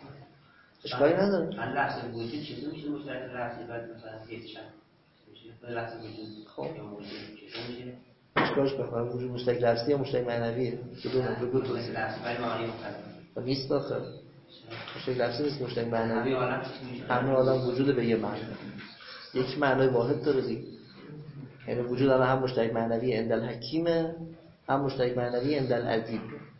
اشکالی نداره. من لفظ وجود چیزی میشه مشترک لفظی بعد مثلا یکیش میشه لفظ وجود. خب میشه اشکالش بخوام وجود مشترک لفظی یا مشترک معنویه بدون بگو تو لفظی ولی معانی مختلف نیست. آخه مشترک لفظی نیست، مشترک معنوی همه عالم وجود به یه معنی، یک معنای واحد داره دیگه. یعنی وجود الان هم مشترک معنوی عند الحکیمه هم مشترک معنوی عند الادیب.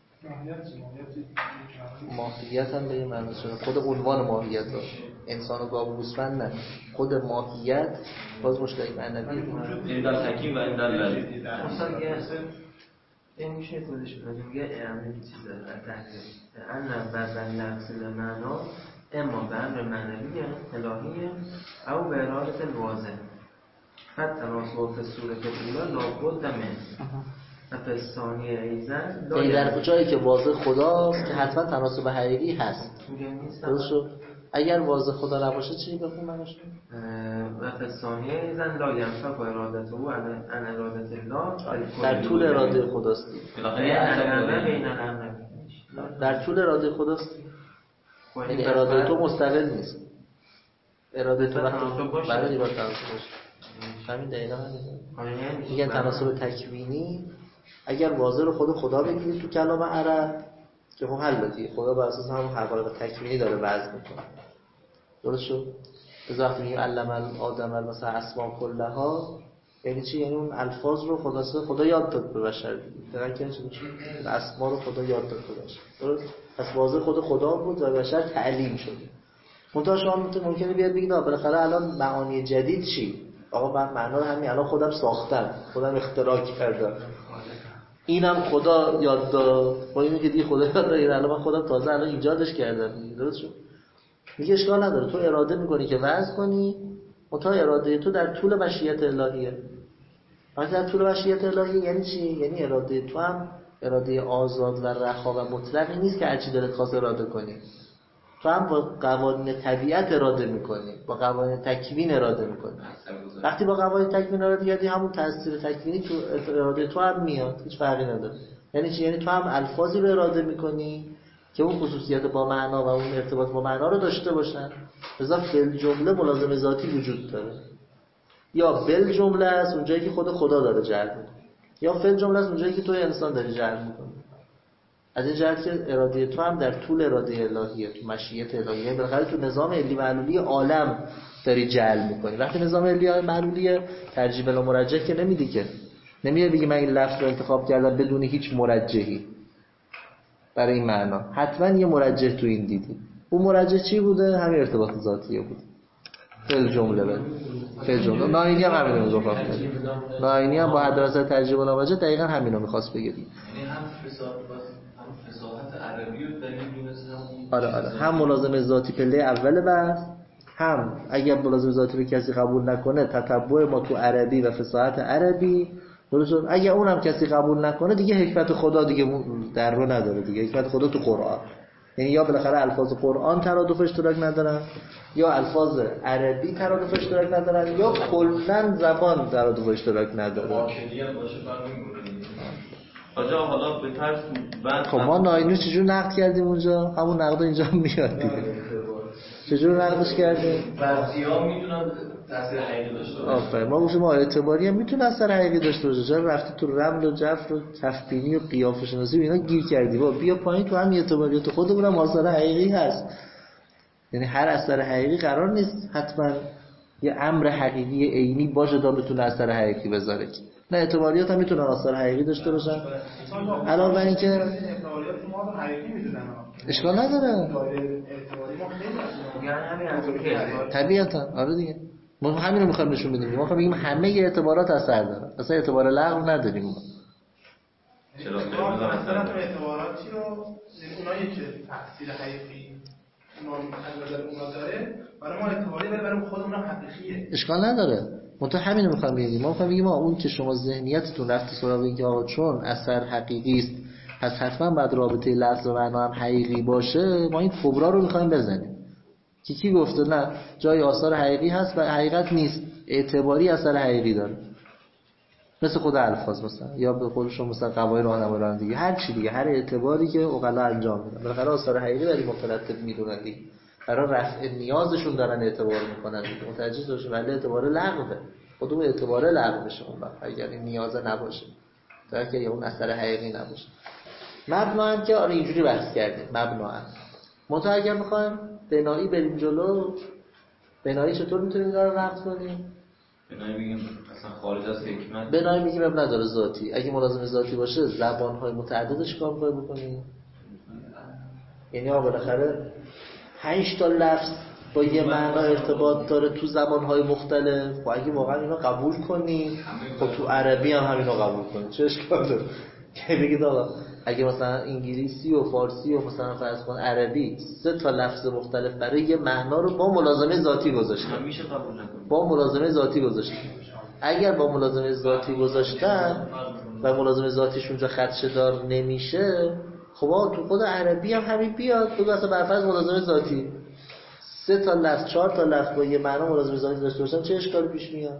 ماهیت هم به یه معنی شده، خود عنوان ماهیت ها انسان و گاو و گوسفند نه، خود ماهیت باز مشترک معنوی عند الحکیم و عند الادیب. اصلا که این میشه خودش میگه اهمیت چیزا تحقیق ان بعض لفظ معنا اما به امر معنوی الهی او به اراده الواضح حتی راسو فی صورت الاولى لابد من و فی الثانیه ایزن این در جایی که واضح خداست که حتما تناسب حقیقی هست. درست شد؟ اگر واضح خدا نباشه چی بخون منش؟ و فی الثانیه ایزن لا ینفع ارادته و ان اراده الله در طول اراده خداست. در طول اراده خداست. یعنی اراده تو مستقل نیست. اراده تو وقتی برای باید تناسب باشه. همین دقیقا همین میگن تناسب تکوینی. اگر واضح رو خود خدا بگیرید تو کلام عرب که خب حل دیگه، خدا بر اساس همون حقایق تکوینی داره وضع میکنه. درست شد؟ از وقتی میگیم علم الآدم مثلا اسماء کلها یعنی چی؟ یعنی اون الفاظ رو خدا خدا یاد داد به بشر. دقیقاً که چی؟ اسما رو خدا یاد داد به بشر. درست؟ پس واضح خود خدا بود و بشر تعلیم شده. منتها شما ممکنه بیاد بگید بالاخره الان معانی جدید چی؟ آقا من معنا رو همین الان خودم ساختم، خودم اختراع کردم. اینم خدا یاد داد. با اینو که دیگه خدا یاد داد، الان من خودم تازه الان ایجادش کردم. درست شد؟ میگه اشکال نداره، تو اراده میکنی که وضع کنی، منتها اراده تو در طول مشیت الهیه. وقتی در طول مشیت الهیه یعنی چی؟ یعنی اراده تو هم اراده آزاد و رها و مطلقی نیست که هرچی دلت خواست اراده کنی. تو هم با قوانین طبیعت اراده میکنی، با قوانین تکوین اراده میکنی. وقتی با قوانین تکوین اراده کردی همون تاثیر تکوینی تو اراده تو هم میاد، هیچ فرقی نداره. یعنی چی؟ یعنی تو هم الفاظی رو اراده میکنی که اون خصوصیت با معنا و اون ارتباط با معنا رو داشته باشن. لذا فعل جمله ملازم ذاتی وجود داره. یا فعل جمله است اونجایی که خود خدا داره جلب میکنه، یا فعل جمله است اونجایی که تو انسان داری جلب میکنه. از این جهت که اراده تو هم در طول اراده الهیه، تو مشیت الهیه، بالاخره تو نظام علی معلولی عالم داری جلب میکنی. وقتی نظام علی معلولی ترجیح بلا مرجح که نمیدی، که نمیاد بگی من این لفظ رو انتخاب کردم بدون هیچ مرجحی برای این معنا. حتما یه مرجح تو این دیدی. اون مرجح چی بوده؟ همین ارتباط ذاتیه بود. فعل جمله بده. فعل جمله. ناینی هم همین رو گفت. ناینی هم با حضرت ترجیح بلا مرجح دقیقاً همین رو می‌خواست بگه. یعنی هم فساد فصاحت عربی رو دلیل دونستم. آره آره هم ملازمه ذاتی پله اول بحث، هم اگه ملازمه ذاتی رو کسی قبول نکنه تتبع ما تو عربی و فصاحت عربی درست شد. اگه اونم کسی قبول نکنه دیگه حکمت خدا دیگه در رو نداره دیگه. حکمت خدا تو قرآن، یعنی یا بالاخره الفاظ قرآن ترادف اشتراک ندارن یا الفاظ عربی ترادف اشتراک ندارن یا کلاً زبان ترادف اشتراک نداره. واکنیت باشه برمی‌گره. آجا حالا به طرز بند خب ما ناینو چجور نقد کردیم اونجا؟ همون نقد اینجا میاد دیگه. چجور نقدش کردیم؟ بعضی‌ها میتونن تاثیر حقیقی داشته باشه. آفرین. ما گفتیم اعتباری هم میتونه اثر حقیقی داشته باشه. چرا رفتی تو رمل و جفر و کفبینی و قیافه شناسی اینا گیر کردی؟ با بیا پایین تو هم اعتباریات خودمون هم اثر حقیقی هست. یعنی هر اثر حقیقی قرار نیست حتما یه امر حقیقی عینی باشه تا بتونه اثر حقیقی بذاره. نه اعتباریات هم میتونن اثر حقیقی داشته باشن. علاوه بر اینکه اعتباریات ما رو حقیقی میدونن اشکال نداره. طبیعتا آره دیگه. ما همین رو میخوایم نشون بدیم. ما میخوایم بگیم همه اعتبارات اثر داره. اصلا اعتبار لغو نداریم ما. چرا مثلا تو اعتباراتی رو اونایی که تاثیر حقیقی ما از نظر اونا داره برای ما اعتباری ولی برای خودمون حقیقیه. اشکال نداره. ما تو همین رو میخوایم بگیم. ما میخوایم بگیم ما اون که شما ذهنیتتون رفته سراغ اینکه آقا چون اثر حقیقی است پس حتما باید رابطه لفظ و معنا هم حقیقی باشه، ما این کبرا رو میخوایم بزنیم. کی کی گفته نه جای آثار حقیقی هست و حقیقت نیست، اعتباری اثر حقیقی داره؟ مثل خود الفاظ مثلا یا به خودشون مثلا قواعد راهنمایی دیگه، هر چی دیگه، هر اعتباری که عقلا انجام میدن بالاخره آثار حقیقی ولی مترتب میدونن دیگه، برای رفع نیازشون دارن اعتبار میکنن دیگه. متوجه شدید؟ ولی اعتبار لغوه، خودمون اعتبار لغو بشه اون وقت اگر این نیاز نباشه، تا که اون اثر حقیقی نباشه. مبنا هم که آره اینجوری بحث کردیم. مبنا هم منتها اگر میخوایم بنایی بریم جلو، بنایی چطور میتونیم اینا رو نقد کنیم؟ بنایی بگیم اصلا خارج از حکمت. بنایی میگیم اب نداره ذاتی. اگه ملازم ذاتی باشه زبان‌های متعددش کار می‌خوای بکنی؟ یعنی آقا بالاخره پنج تا لفظ با یه معنا ارتباط داره تو زبان‌های مختلف. خب اگه واقعا اینا قبول کنی خب تو عربی هم همینا قبول کنی، چه اشکال داره؟ که بگید آقا اگه مثلا انگلیسی و فارسی و مثلا فرض کن عربی سه تا لفظ مختلف برای یه معنا رو با ملازمه ذاتی گذاشتن، میشه قبول نکنی. با ملازمه ذاتی گذاشتن. اگر با ملازمه ذاتی گذاشتن و ملازمه ذاتیش اونجا خدشه دار نمیشه، خب تو خود عربی هم همین بیاد بگو اصلا برفرض ملازمه ذاتی سه تا لفظ چهار تا لفظ با یه معنا ملازمه ذاتی داشته باشن، چه اشکالی پیش میاد؟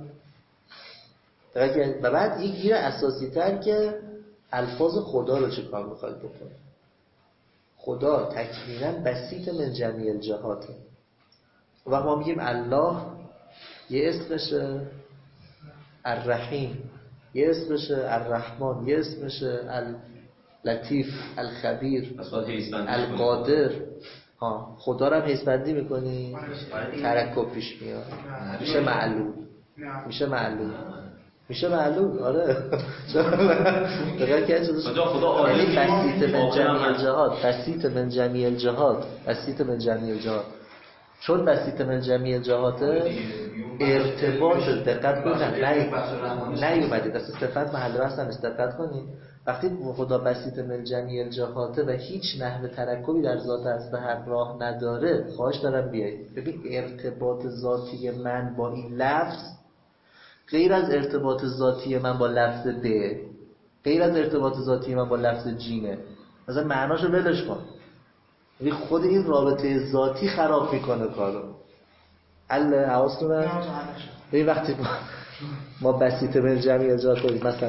و بعد یک گیر اساسی تر که الفاظ خدا رو چه کار میخواد بکنه. خدا تکمیلا بسیط من جمیع الجهاته. و ما میگیم الله یه اسمشه الرحیم، یه اسمشه الرحمن، یه اسمشه اللطیف، الخبیر، القادر. ها خدا رو هم حسبندی میکنی ترکب پیش میاد، میشه معلوم، میشه معلوم میشه معلوم. آره دقیقا که چیزش یعنی بسیط من جمیع الجهات، بسیط من جمیع الجهات، بسیط من جمیع الجهات. چون بسیط من جمیع الجهات ارتباط دقت کنید نه نیومدید از صفت محل بحث هم دقت کنید. وقتی خدا بسیط من جمیع الجهات و هیچ نحو ترکبی در ذات از به حق راه نداره، خواهش دارم بیایید ببین ارتباط ذاتی من با این لفظ غیر از ارتباط ذاتی من با لفظ به، غیر از ارتباط ذاتی من با لفظ جیمه. مثلا معناشو ولش کن، یعنی خود این رابطه ذاتی خراب میکنه کارو. الله حواستونه ببین وقتی ما, ما بسیط من جمعی الجهات داریم مثلا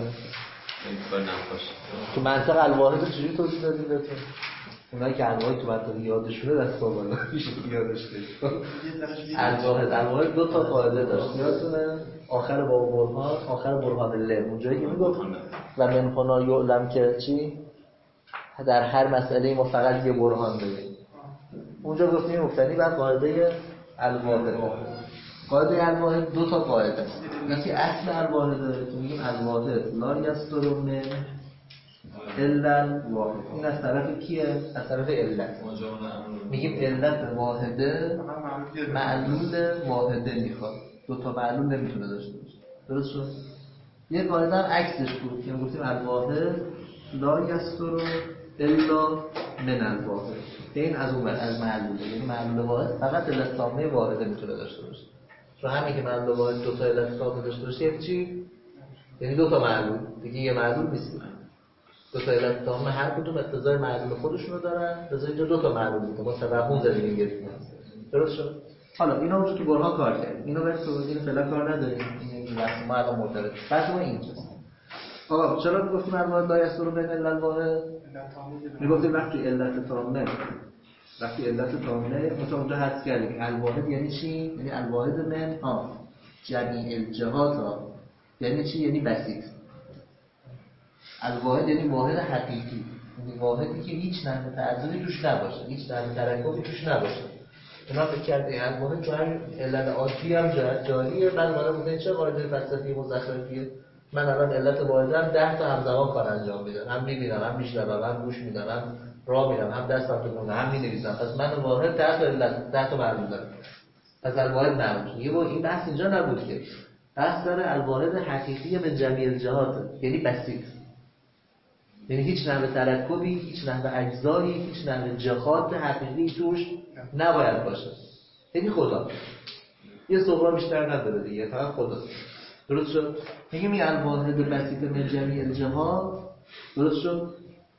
تو منطق الواحد رو چجوری توضیح دادیم بهتون؟ اونایی که الواحد تو منطق یادشونه دست با بالا میشه یادش دید. الواحد الواحد دو تا قاعده داشت یادتونه؟ آخر باب برهان، آخر برهان الله، اونجایی که میگفت و من هنا یعلم که چی؟ در هر مسئله ما فقط یه برهان داریم. اونجا گفتیم مفتنی بعد قاعده الواحد. قاعده الواحد دو تا قاعده است. یکی اصل الواحده که میگیم الواحد لا یسترون الا واحد. این از طرف کیه؟ از طرف علت. میگیم علت واحده معلول واحده میخواد. دو تا معلول نمیتونه داشته باشه. درست شد؟ یه قاعده هم عکسش بود که میگفتیم الواحد لا یسترون الا من الواحد. این از اون از معلوله، یعنی معلول واحد فقط علت تامه واحده میتونه داشته باشه. چون همین که معلول واحد دو تا علت تامه داشته باشه یعنی چی؟ یعنی دو تا معلول دیگه، یه معلول نیست. دو تا علت تامه هر کدوم اقتضای معلول خودشون رو دارن، لذا اینجا دو تا معلول بوده. ما توهم زدیم این گفتیم. درست شد؟ حالا اینا رو تو برهان کار کردیم. اینو برای توضیح فعلا کار نداریم. این بحث ما الان مرتبط. بحث ما اینجاست. آقا چرا گفتیم الواحد لا یسر بین الا الواحد؟ میگفتیم وقتی علت تامه وقتی علت تامه ما تا اونجا حدس کردیم الواحد یعنی چی؟ یعنی الواحد من ها جمیع الجهات ها یعنی چی؟ یعنی بسیط. الواحد یعنی واحد حقیقی، یعنی واحدی که هیچ نحو تعددی توش نباشه، هیچ نحو ترکبی توش نباشه. اونا فکر کرده الواحد چون علت عادی هم جاریه، بعد اونا بودن چه قاعده فلسفی مزخرفیه. من الان علت واحدم ده تا همزمان کار انجام میدم، هم میبینم، هم میشنوم، هم گوش میدم، هم راه میرم، هم دستم تکون، هم مینویسم. پس من واحد ده تا علت ده تا معلول دارم. از الواحد نبود. یه این بحث اینجا نبود که بحث داره الواحد حقیقی به جمیع الجهات، یعنی بسیط. یعنی هیچ نحو ترکبی، هیچ نحو اجزایی، هیچ نحو جهات حقیقی توش نباید باشه. یعنی خدا. یه سوال بیشتر نداره دیگه، فقط خدا. درست شد؟ میگیم این الواحد بسیط من جمیع الجهات، درست شد؟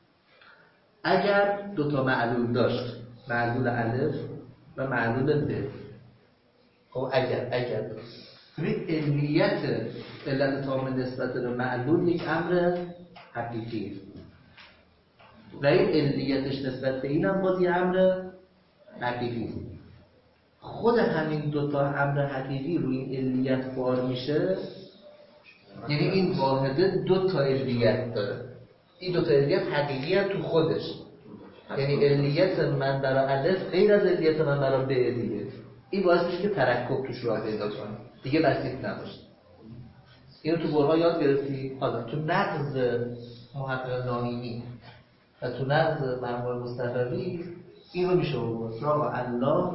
اگر دو تا معلول داشت، معلول الف و معلول ب. خب اگر اگر ببین علیت علت تام نسبت به معلول یک امر حقیقیه و این علیتش نسبت به این هم باز یه امر حقیقیه. خود همین دوتا امر حقیقی روی این علیت بار میشه، یعنی این واحده دو تا علیت داره. این دو تا علیت حقیقی هم تو خودش، یعنی علیت من برای الف غیر از علیت من برای ب دیگه. این باعث میشه که ترکب توش راه پیدا کنه، دیگه بسیط نباشه. اینو تو برها یاد گرفتی. حالا تو نقض محقق ناهینی و تو نقض مرحوم مصطفی این رو میشه بگوید را الله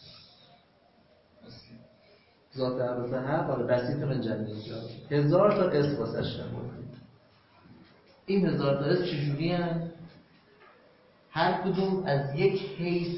ذات عرض حق حالا بسیط من جمعی جا هزار تا اسم واسش نمون. این هزار تا اسم چجوری هم؟ هر کدوم از یک حیث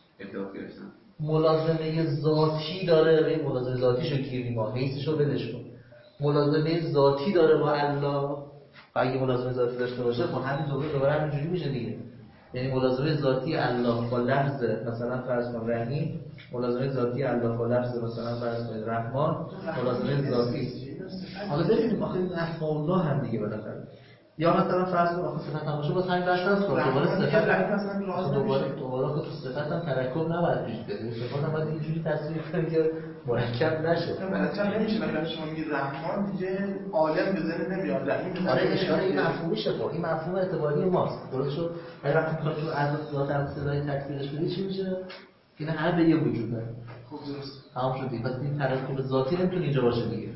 ملازمه ذاتی داره. به ملازمه ذاتیشو گیریم ما، حیثشو بدش کن. ملازمه ذاتی داره با الله و اگه ملازمه ذاتی داشته باشه خب همین دوباره دوباره همینجوری میشه دیگه. یعنی ملازمه ذاتی الله با لفظ مثلا فرض کن رحیم، ملازمه ذاتی الله با لفظ مثلا فرض کن رحمان، ملازمه ذاتی. حالا ببینیم آخه این اسماء الله هم دیگه بالاخره. یا مثلا فرض کن آخه صفت هم باشه باز همین بحث هست. دوباره صفت دوباره دوباره تو صفت هم ترکب نباید پیش بیاد. صفت هم باید اینجوری تصویر کنی که مرکب نشه. مثلا نمیشه مثلا شما میگید رحمان دیگه عالم به ذهن نمیاد. رحیم آره اشاره این مفهومیشه. خب این مفهوم اعتباری ماست. درست شد؟ ولی وقتی میخواد تو از ذات هم صدای تکفیرش بدی چی میشه؟ اینا هر به یه وجود داره. خب درست. تمام شد. پس این ترکب ذاتی نمیتونه اینجا باشه دیگه.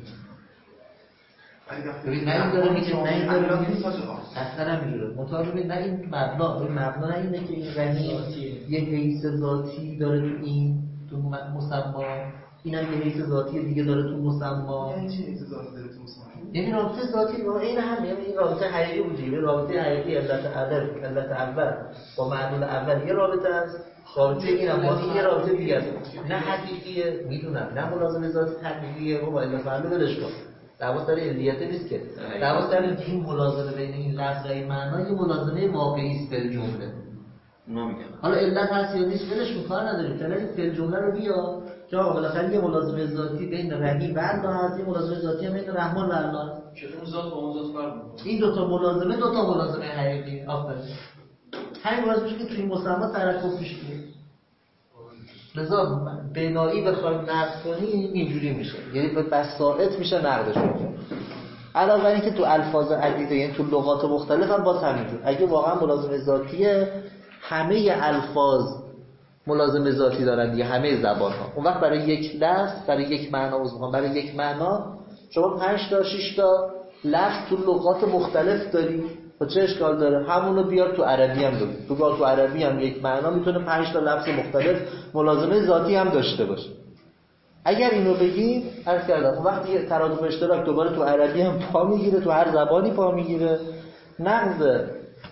ببین نه این داره میگه نه این داره میگه اصلا نمیجوره مطابق ببین نه این مبنا این مبنا نه اینه که این غنی یه حیث ذاتی داره تو این تو مسما، اینم یه حیث ذاتی دیگه داره تو مسما. یعنی چی حیث ذاتی داره تو مسما؟ یعنی رابطه ذاتی با این هم، یعنی این رابطه حقیقی وجودی، رابطه حقیقی علت اول علت اول با معلول اول یه رابطه است، رابطه این هم با این یه رابطه دیگه است. نه حقیقیه میدونم، نه ملازمه ذاتی حقیقیه با علت معلول ولش کن. دعوا سر علیت نیست که، دعوا سر این ملازمه بین این لفظ و این معنا یه ملازمه واقعی است به جمله. اونا میگن حالا علت هست یا نیست ولش کن، کار نداریم. فعلا فعل جمله رو بیا که آقا بالاخره یه ملازمه ذاتی بین رحیم و الله هست، یه ملازمه ذاتی هم بین رحمان و الله هست. که اون ذات با اون ذات فرق می‌کنه. این دو تا ملازمه دو تا ملازمه حقیقی. آفرین. همین باعث میشه که توی این مسما ترکب پیش بیاد. لذا بنایی بخوایم نقد کنیم اینجوری میشه، یعنی به بساطت میشه نقدش کنیم. علاوه بر اینکه تو الفاظ عدیده یعنی تو لغات مختلف هم باز همینجور. اگه واقعا ملازمه ذاتیه همه الفاظ ملازمه ذاتی دارن دیگه، همه زبان ها. اون وقت برای یک لفظ برای یک معنا وزن برای یک معنا شما پنج تا شش تا لفظ تو لغات مختلف داری. و چه اشکال داره؟ همونو بیار تو عربی هم داری. تو تو عربی هم یک معنا میتونه پنج تا لفظ مختلف ملازمه ذاتی هم داشته باشه. اگر اینو بگیم عرض کردم اون وقت یه ترادف اشتراک دوباره تو عربی هم پا میگیره، تو هر زبانی پا میگیره. نقض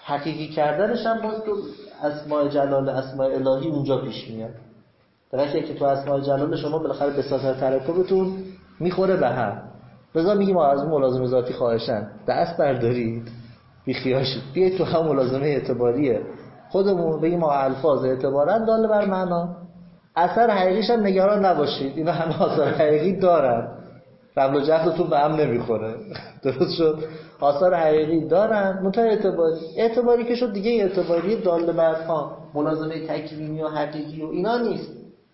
حقیقی کردنش هم باز تو اسماء جلال اسماء الهی اونجا پیش میاد. درسته که تو اسماء جلال شما بالاخره بساطت ترکبتون میخوره به هم. لذا میگیم از اون ملازمه ذاتی خواهشن دست بردارید بیخیاشید بیایید تو هم ملازمه اعتباریه خودمون بگیم ما الفاظ اعتبارا داله بر معنا، اثر حقیقیش هم نگران نباشید، اینا همه آثار حقیقی دارن، رمل و جهلتون به هم نمیخوره. درست شد؟ آثار حقیقی دارن، منتها اعتباری اعتباری که شد دیگه اعتباری داله بر ها ملازمه تکوینی و حقیقی و اینا نیست.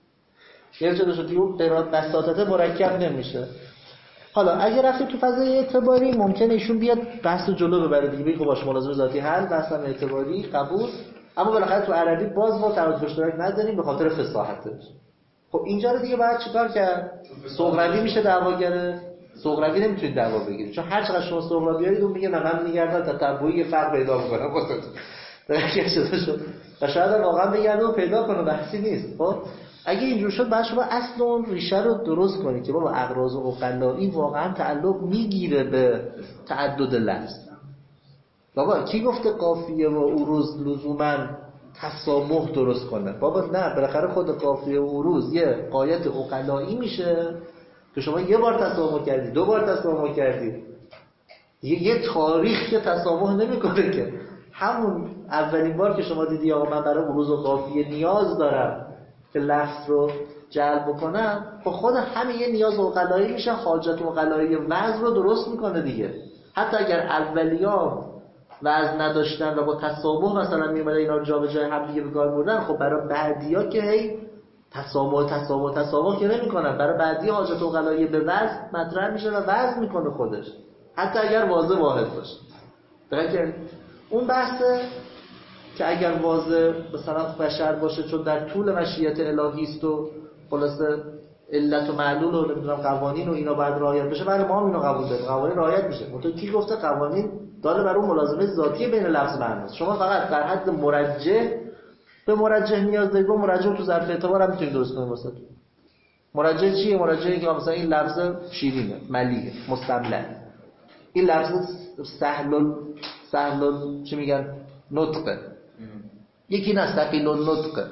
یه چیزی شد دیگه به بساطت مرکب نمیشه. حالا اگه رفتی تو فضای اعتباری ممکنه ایشون بیاد بحث رو جلو ببره دیگه، بگه خب باشه ملازمه ذاتی حل، بحث هم اعتباری قبول، اما بالاخره تو عربی باز ما ترادف اشتراک نداریم به خاطر فصاحتش. خب اینجا رو دیگه باید چیکار کرد؟ سغراوی میشه دعواگره. سغراوی نمیتونید دعوا بگیرید، چون هر چقدر شما سغرا بیارید اون میگه نه من میگردم تتبعی فرق پیدا میکنم واسه درک شد و شاید واقعا بگرده و پیدا کنه، بحثی نیست. خب اگه اینجور شد باید شما اصل اون ریشه رو درست کنید که بابا اغراض و عقلایی واقعا تعلق میگیره به تعدد لفظ. بابا کی گفته قافیه و عروض لزوما تسامح درست کنه؟ بابا نه، بالاخره خود قافیه و عروض یه غایت عقلایی میشه که شما یه بار تسامح کردی، دو بار تسامح کردی، یه, یه تاریخ که تسامح نمیکنه که همون اولین بار که شما دیدی آقا من برای عروض و قافیه نیاز دارم که لفظ رو جلب بکنم، خب خود همین یه نیاز عقلایی میشه، حاجت عقلایی وزن رو درست میکنه دیگه. حتی اگر اولیام وزن نداشتن و با تسامح مثلا میومده اینا رو جا به جای هم دیگه به کار بردن، خب برای بعدیا که هی تسامح تسامح تسامح که نمیکنن، برای بعدی حاجت عقلایی به وزن مطرح میشه و وزن میکنه خودش، حتی اگر واضح واحد باشه. درسته؟ اون بحثه که اگر واضح مثلا بشر باشه چون در طول مشیت الهی است و خلاصه علت و معلول و نمیدونم قوانین و اینا باید رعایت بشه، برای ما هم اینو قبول داریم، قوانین رعایت میشه. منتها کی گفته قوانین داره بر اون ملازمه ذاتی بین لفظ معناست؟ شما فقط در حد مرجح به مرجح نیاز دارید، با مرجح تو ظرف اعتبار هم میتونید درست کنید واسه. مرجح چیه؟ مرجحی که مثلا این لفظ شیرینه، ملیه، مستملل، این لفظ سهل سهل چی میگن نطقه، یکی نستقیل النطق،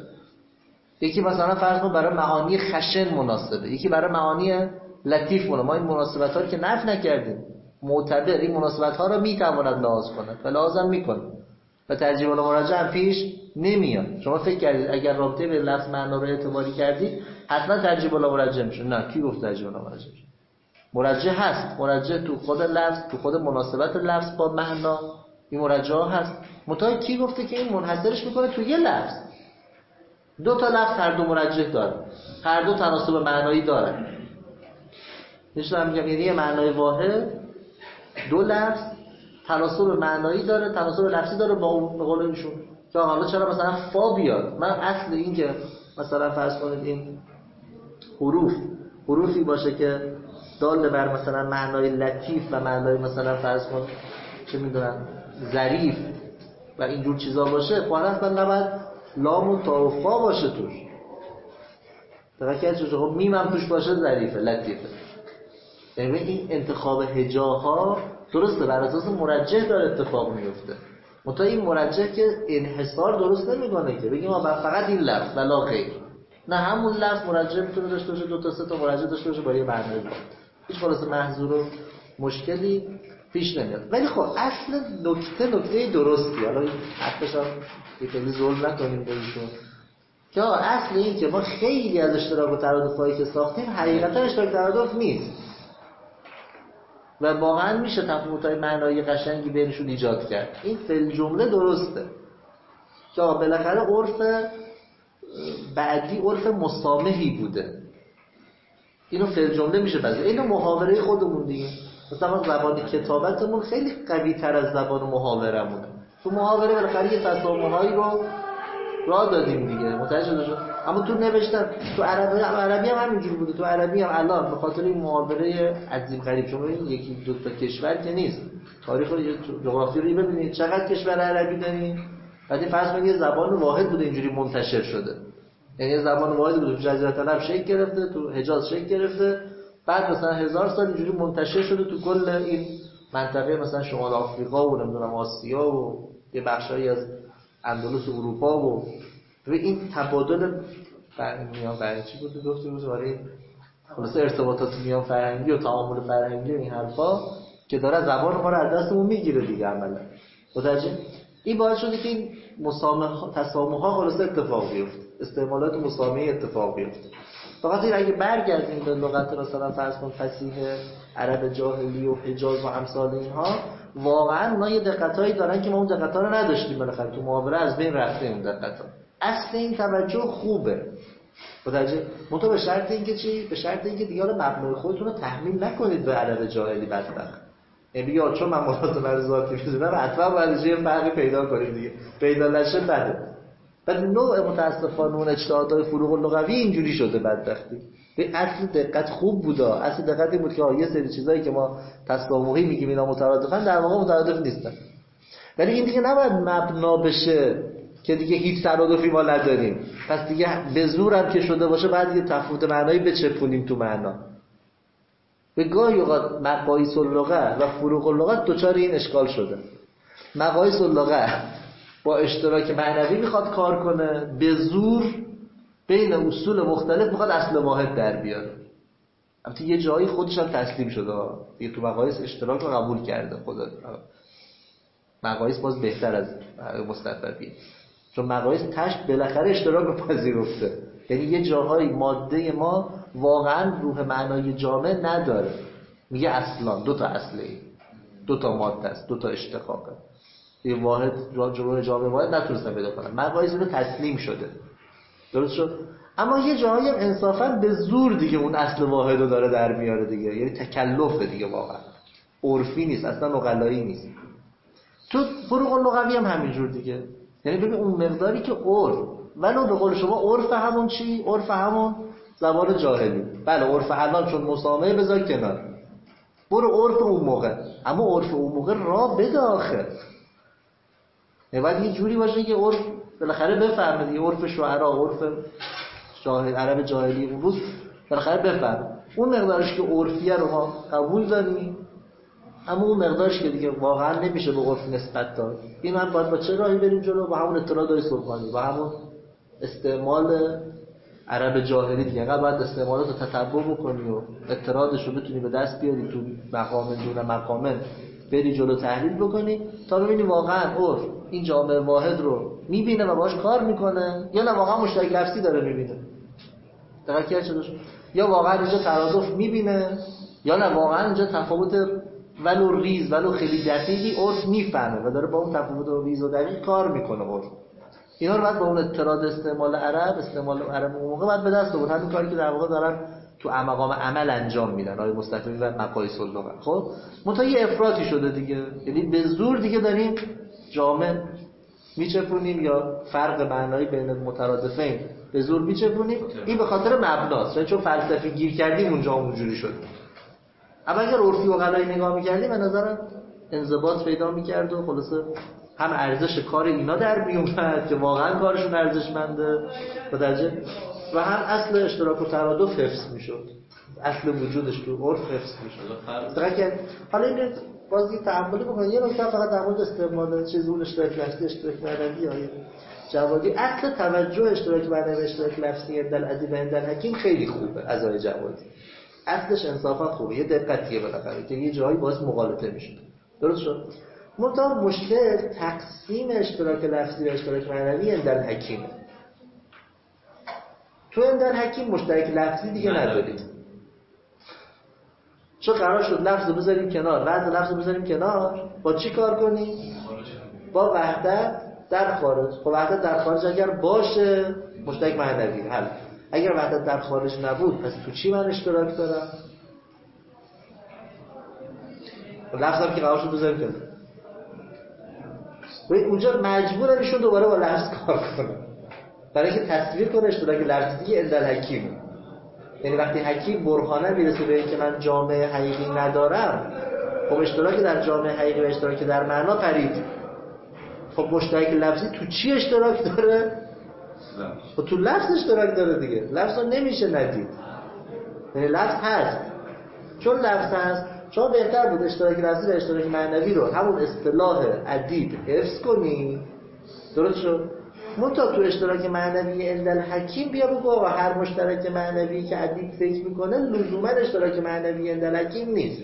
یکی مثلا فرض کن برای معانی خشن مناسبه، یکی برای معانی لطیف مناسبه. ما این مناسبت ها رو که نفی نکردیم، معتبر این مناسبت ها رو میتواند لحاظ کنه و لازم میکنه و ترجیح ولا مراجعه هم پیش نمیاد. شما فکر کردید اگر رابطه به لفظ معنا رو اعتباری کردید حتما ترجیح ولا مراجعه میشه؟ نه، کی گفت ترجیح ولا مراجعه میشه؟ مرجع هست، مرجع تو خود لفظ، تو خود مناسبت لفظ با معنا این مرجع هست. منتها کی گفته که این منحصرش میکنه تو یه لفظ؟ دو تا لفظ هر دو مرجح داره، هر دو تناسب معنایی داره. نشون میگم یعنی یه معنای واحد دو لفظ تناسب معنایی داره، تناسب لفظی داره با اون به قول ایشون. که حالا چرا مثلا فا بیاد؟ من اصل این که مثلا فرض کنید این حروف حروفی باشه که دال بر مثلا معنای لطیف و معنای مثلا فرض کن چه میدونم ظریف و اینجور چیزا باشه، خب اصلا نباید لام و تا و فا باشه توش. درکت خب میم هم توش باشه ظریفه، لطیفه. یعنی این انتخاب هجاها درسته بر اساس مرجح داره اتفاق میفته. منتها این مرجح که انحصار درست نمیکنه که بگیم ما فقط این لفظ ولا غیر. نه، همون لفظ مرجح میتونه داشته باشه، دو تا سه تا مرجح داشته باشه با یه معنی. هیچ خلاص محظور و مشکلی پیش نمیاد. ولی خب اصل نکته نکته درستی، حالا حقش هم یه خیلی ظلم نکنیم بهشون، که اصل این که ما خیلی از اشتراک و ترادفایی که ساختیم حقیقتا اشتراک ترادف نیست و واقعا میشه تفاوت‌های معنایی قشنگی بینشون ایجاد کرد. این فعل جمله درسته که بالاخره عرف بعدی عرف مسامحی بوده، اینو فعل جمله میشه پذیرفت. اینو محاوره خودمون دیگه، مثلا زبان کتابتمون خیلی قوی تر از زبان محاورمونه. تو محاوره بالاخره یه تسامحایی رو راه دادیم دیگه، متوجه شدید؟ اما تو نوشتن تو عربی عربی هم همینجوری بوده. تو عربی هم الان به خاطر این محاوره عظیم غریب، شما این یکی دو تا کشور که نیست، تاریخ و جغرافی رو ببینید چقدر کشور عربی داریم. بعد فرض کنید یه زبان واحد بوده اینجوری منتشر شده، یعنی یه زبان واحد بوده تو جزیره العرب شکل گرفته، تو حجاز شکل گرفته، بعد مثلا هزار سال اینجوری منتشر شده تو کل این منطقه مثلا شمال آفریقا و نمیدونم آسیا و یه بخشایی از اندلس و اروپا و این تبادل میان فرهنگی بود گفتیم روز برای خلاصه ارتباطات میان فرهنگی و تعامل فرهنگی و این حرفا که داره زبان ما رو از دستمون میگیره دیگه عملا. متوجه؟ این باعث شده که این مسامح تسامح ها خلاصه اتفاق بیفته، استعمالات مسامحه اتفاق بیفته. فقط این اگه برگردیم به لغت مثلا فرض کن فصیح عرب جاهلی و حجاز و امثال اینها، واقعا اونا یه دقتایی دارن که ما اون دقتا رو نداشتیم، بالاخره تو محاوره از بین رفته اون دقتا. اصل این توجه خوبه. متوجه؟ منتها به شرط اینکه چی؟ به شرط اینکه دیگه مبنای خودتون رو تحمیل نکنید به عرب جاهلی بدبخت. یعنی بگید چون من مراد ذاتی می‌دونم حتما باید یه فرقی پیدا کنیم دیگه. پیدا نشه بده. بعد نوع متاسفانه اون اجتهادهای فروغ اللغوی اینجوری شده بدبختی. به اصل دقت خوب بودا. اصل دقت این بود که یه سری چیزایی که ما تسامحی میگیم اینا مترادفن در واقع مترادف نیستن. ولی این دیگه نباید مبنا بشه که دیگه هیچ ترادفی ما نداریم. پس دیگه به زور هم که شده باشه بعد یه تفاوت معنایی بچپونیم تو معنا. به گاهی اوقات مقاییس اللغه و فروغ اللغه دوچار این اشکال شده. مقاییس اللغه با اشتراک معنوی میخواد کار کنه، به زور بین اصول مختلف میخواد اصل واحد در بیاره. البته یه جایی خودش هم تسلیم شده، دیگه تو مقاییس اشتراک رو قبول کرده خدا. مقاییس باز بهتر از مستفیدیه، چون مقاییس تش بالاخره اشتراک رو پذیرفته. یعنی یه جاهای ماده ما واقعا روح معنای جامع نداره، میگه اصلا دو تا اصله ای، دو تا ماده است، دو تا اشتقاقه، یه واحد جمله جامع واحد نتونستن پیدا کنن. مقاییس رو تسلیم شده، درست شد. اما یه جایی هم انصافا به زور دیگه اون اصل واحد رو داره در میاره دیگه، یعنی تکلفه دیگه، واقعا عرفی نیست، اصلا نقلایی نیست. تو فروغ اللغوی هم همینجور دیگه، یعنی ببین اون مقداری که عرف، ولو به قول شما عرف همون چی؟ عرف همون زبان جاهلی. بله عرف الان چون مسامحه بذار کنار، برو عرف اون موقع. اما عرف اون موقع را بده آخر، باید یه جوری باشه که عرف بالاخره بفهمه دیگه. عرف شعرا، عرف جاهل عرب جاهلی اون روز بالاخره بفهمه. اون مقدارش که عرفیه رو ما قبول داریم، اما اون مقدارش که دیگه واقعا نمیشه به عرف نسبت داد. این من باید با چه راهی بریم جلو؟ با همون اطلاعات سلطانی، با همون استعمال عرب جاهلی دیگه. انقدر باید استعمالات رو تتبع بکنی و اطلاعاتش رو بتونی به دست بیاری، تو مقام دون مقام بری جلو تحلیل بکنی تا ببینی واقعا عرف این جامعه واحد رو میبینه و باهاش کار میکنه یا نه واقعا مشترک لفظی داره میبینه. دقیقاً چه شده؟ یا واقعا اینجا ترادف میبینه یا نه واقعا اینجا تفاوت ولو ریز ولو خیلی دقیقی عرف میفهمه و داره با اون تفاوت ریز و دقیق کار میکنه عرف. اینا رو بعد با اون اطلاعات استعمال عرب، استعمال عرب اون موقع بعد به دست آورد. همین کاری که در واقع دارن تو مقام عمل انجام میدن آقای مصطفی و مقاییس اللغه. خب منتها یه افراطی شده دیگه، یعنی به زور دیگه داریم جامع میچپونیم یا فرق معنایی بین مترادفین به زور میچپونیم. این به خاطر مبناست، چون فلسفی گیر کردیم اونجا اونجوری شد. اما اگر عرفی و غلایی نگاه میکردیم به نظرم انضباط پیدا میکرد و خلاصه هم ارزش کار اینا در میومد که واقعا کارشون ارزشمنده متوجه، و هم اصل اشتراک و ترادف حفظ میشد، اصل وجودش تو عرف حفظ میشد. دقیقاً. حالا این بازی تعاملی بکنید یه نکته فقط در مورد استعمال چیز اون اشتراک لفظی، اشتراک معنوی یا جوادی. اصل توجه اشتراک معنوی اشتراک لفظی در ادیب و در حکیم خیلی خوبه از آقای جوادی. اصلش انصافا خوبه، یه دقتیه بالاخره که یه جایی باعث مغالطه میشه. درست شد؟ منتها مشکل تقسیم اشتراک لفظی و اشتراک معنوی در حکیمه. تو در حکیم مشترک لفظی دیگه ندارید، چون قرار شد لفظ رو بذاریم کنار، بعد لفظ رو بذاریم کنار، با چی کار کنیم؟ با وحدت در خارج. خب وحدت در خارج اگر باشه مشترک معنوی حل، اگر وحدت در خارج نبود پس تو چی من اشتراک دارم؟ لفظ هم که قرار شد بذاریم کنار، و اونجا مجبور ایشون دوباره با لفظ کار کنه برای اینکه تصویر کنه اشتراک لفظی عند الحکیم. یعنی وقتی حکیم برهانه میرسه به اینکه من جامعه حقیقی ندارم، خب اشتراک در جامعه حقیقی و اشتراک در معنا پرید. خب مشترک لفظی تو چی اشتراک داره؟ خب تو لفظ اشتراک داره دیگه. لفظ رو نمیشه ندید، یعنی لفظ هست. چون لفظ هست شما بهتر بود اشتراک لفظی و اشتراک معنوی رو همون اصطلاح ادیب حفظ کنی، درست شد؟ منتها تو اشتراک معنوی عند الحکیم بیا بگو و هر مشترک معنوی که ادیب فکر میکنه لزوما اشتراک معنوی عند الحکیم نیست.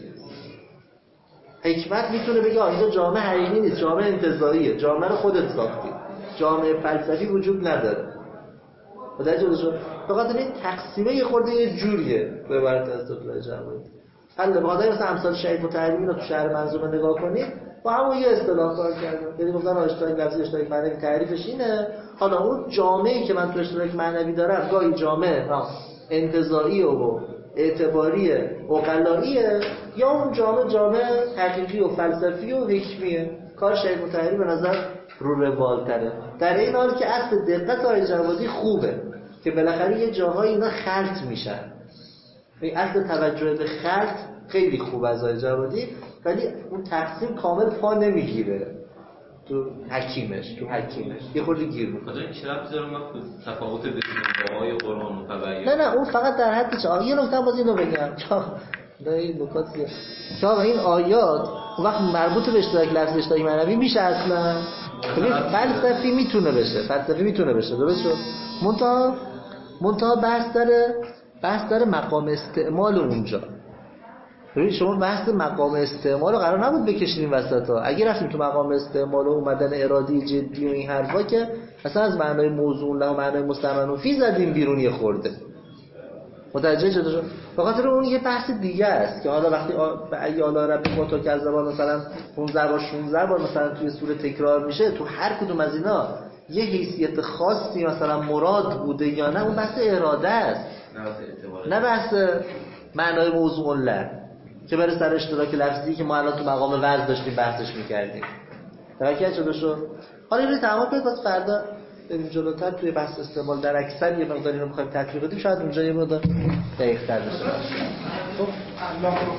حکمت میتونه بگه اینجا جامعه حقیقی نیست، جامعه انتزاعیه، جامعه رو خودت ساختی، جامعه فلسفی وجود نداره. متوجه شد؟ فقط این تقسیمه خورده یه جوریه به عبارت استدلال جمعی. حالا بخاطر مثلا امثال شهید متحریمی رو تو شهر منظومه نگاه کنید با همون یه اصطلاح کار کردن. یعنی گفتن اشتراک لفظی اشتراک معنوی تعریفش اینه. حالا اون جامعه‌ای که من تو اشتراک معنوی دارم گاهی جامعه انتزاعیه و اعتباری عقلاییه یا اون جامعه جامعه حقیقی و فلسفی و حکمیه. کار شهید متحری به نظر رو روالتره. در این حال که اصل دقت آقای جوادی خوبه که بالاخره یه جاهای اینا خلط میشن. این اصل توجه به خلط خیلی خوب از آقای جوادی، ولی اون تقسیم کامل پا نمیگیره تو حکیمش تو حکیمش یه خورده گیر میکنه. این چرا بذارم من تفاوت بین دعای قرآن و تبیین؟ نه نه اون فقط در حد چه یه نکته باز اینو بگم نه این نکات زیاد که آقا این آیات اون وقت مربوط به اشتراک لفظی اشتراک معنوی میشه اصلا. ببین فلسفی میتونه بشه فلسفی میتونه بشه درست شد. منتها منتها بحث داره بحث داره مقام استعمال اونجا. ببین شما بحث مقام استعمال رو قرار نبود بکشیدین وسطا. اگه رفتیم تو مقام استعمال و اومدن ارادی جدی و این حرفا که مثلا از معنای موضوع له و معنای مستمر فی زدیم بیرون یه خورده. متوجه شدید؟ بخاطر اون یه بحث دیگه است که حالا وقتی ای اعلی رب ما تو که زبان مثلا پانزده بار شانزده بار مثلا توی سوره تکرار میشه، تو هر کدوم از اینا یه حیثیت خاصی مثلا مراد بوده یا نه، اون بحث اراده است، نه بحث معنای موضوع له که برای سر اشتراک لفظی که ما الان تو مقام وضع داشتیم بحثش می‌کردیم. توجه شده شو. حالا اینو تمام کنید واسه فردا بریم جلوتر توی بحث استعمال در اکثر یه مقداری رو می‌خوایم تطبیق بدیم، شاید اونجا یه مقدار دقیق‌تر بشه. خب الله رو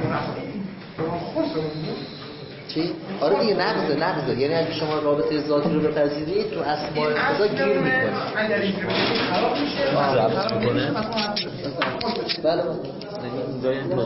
چی؟ آره دیگه نقضه نقضه یعنی اگه شما رابطه ذاتی رو بپذیرید تو اسماء خدا گیر می‌کنید. اگر این خراب میشه بله.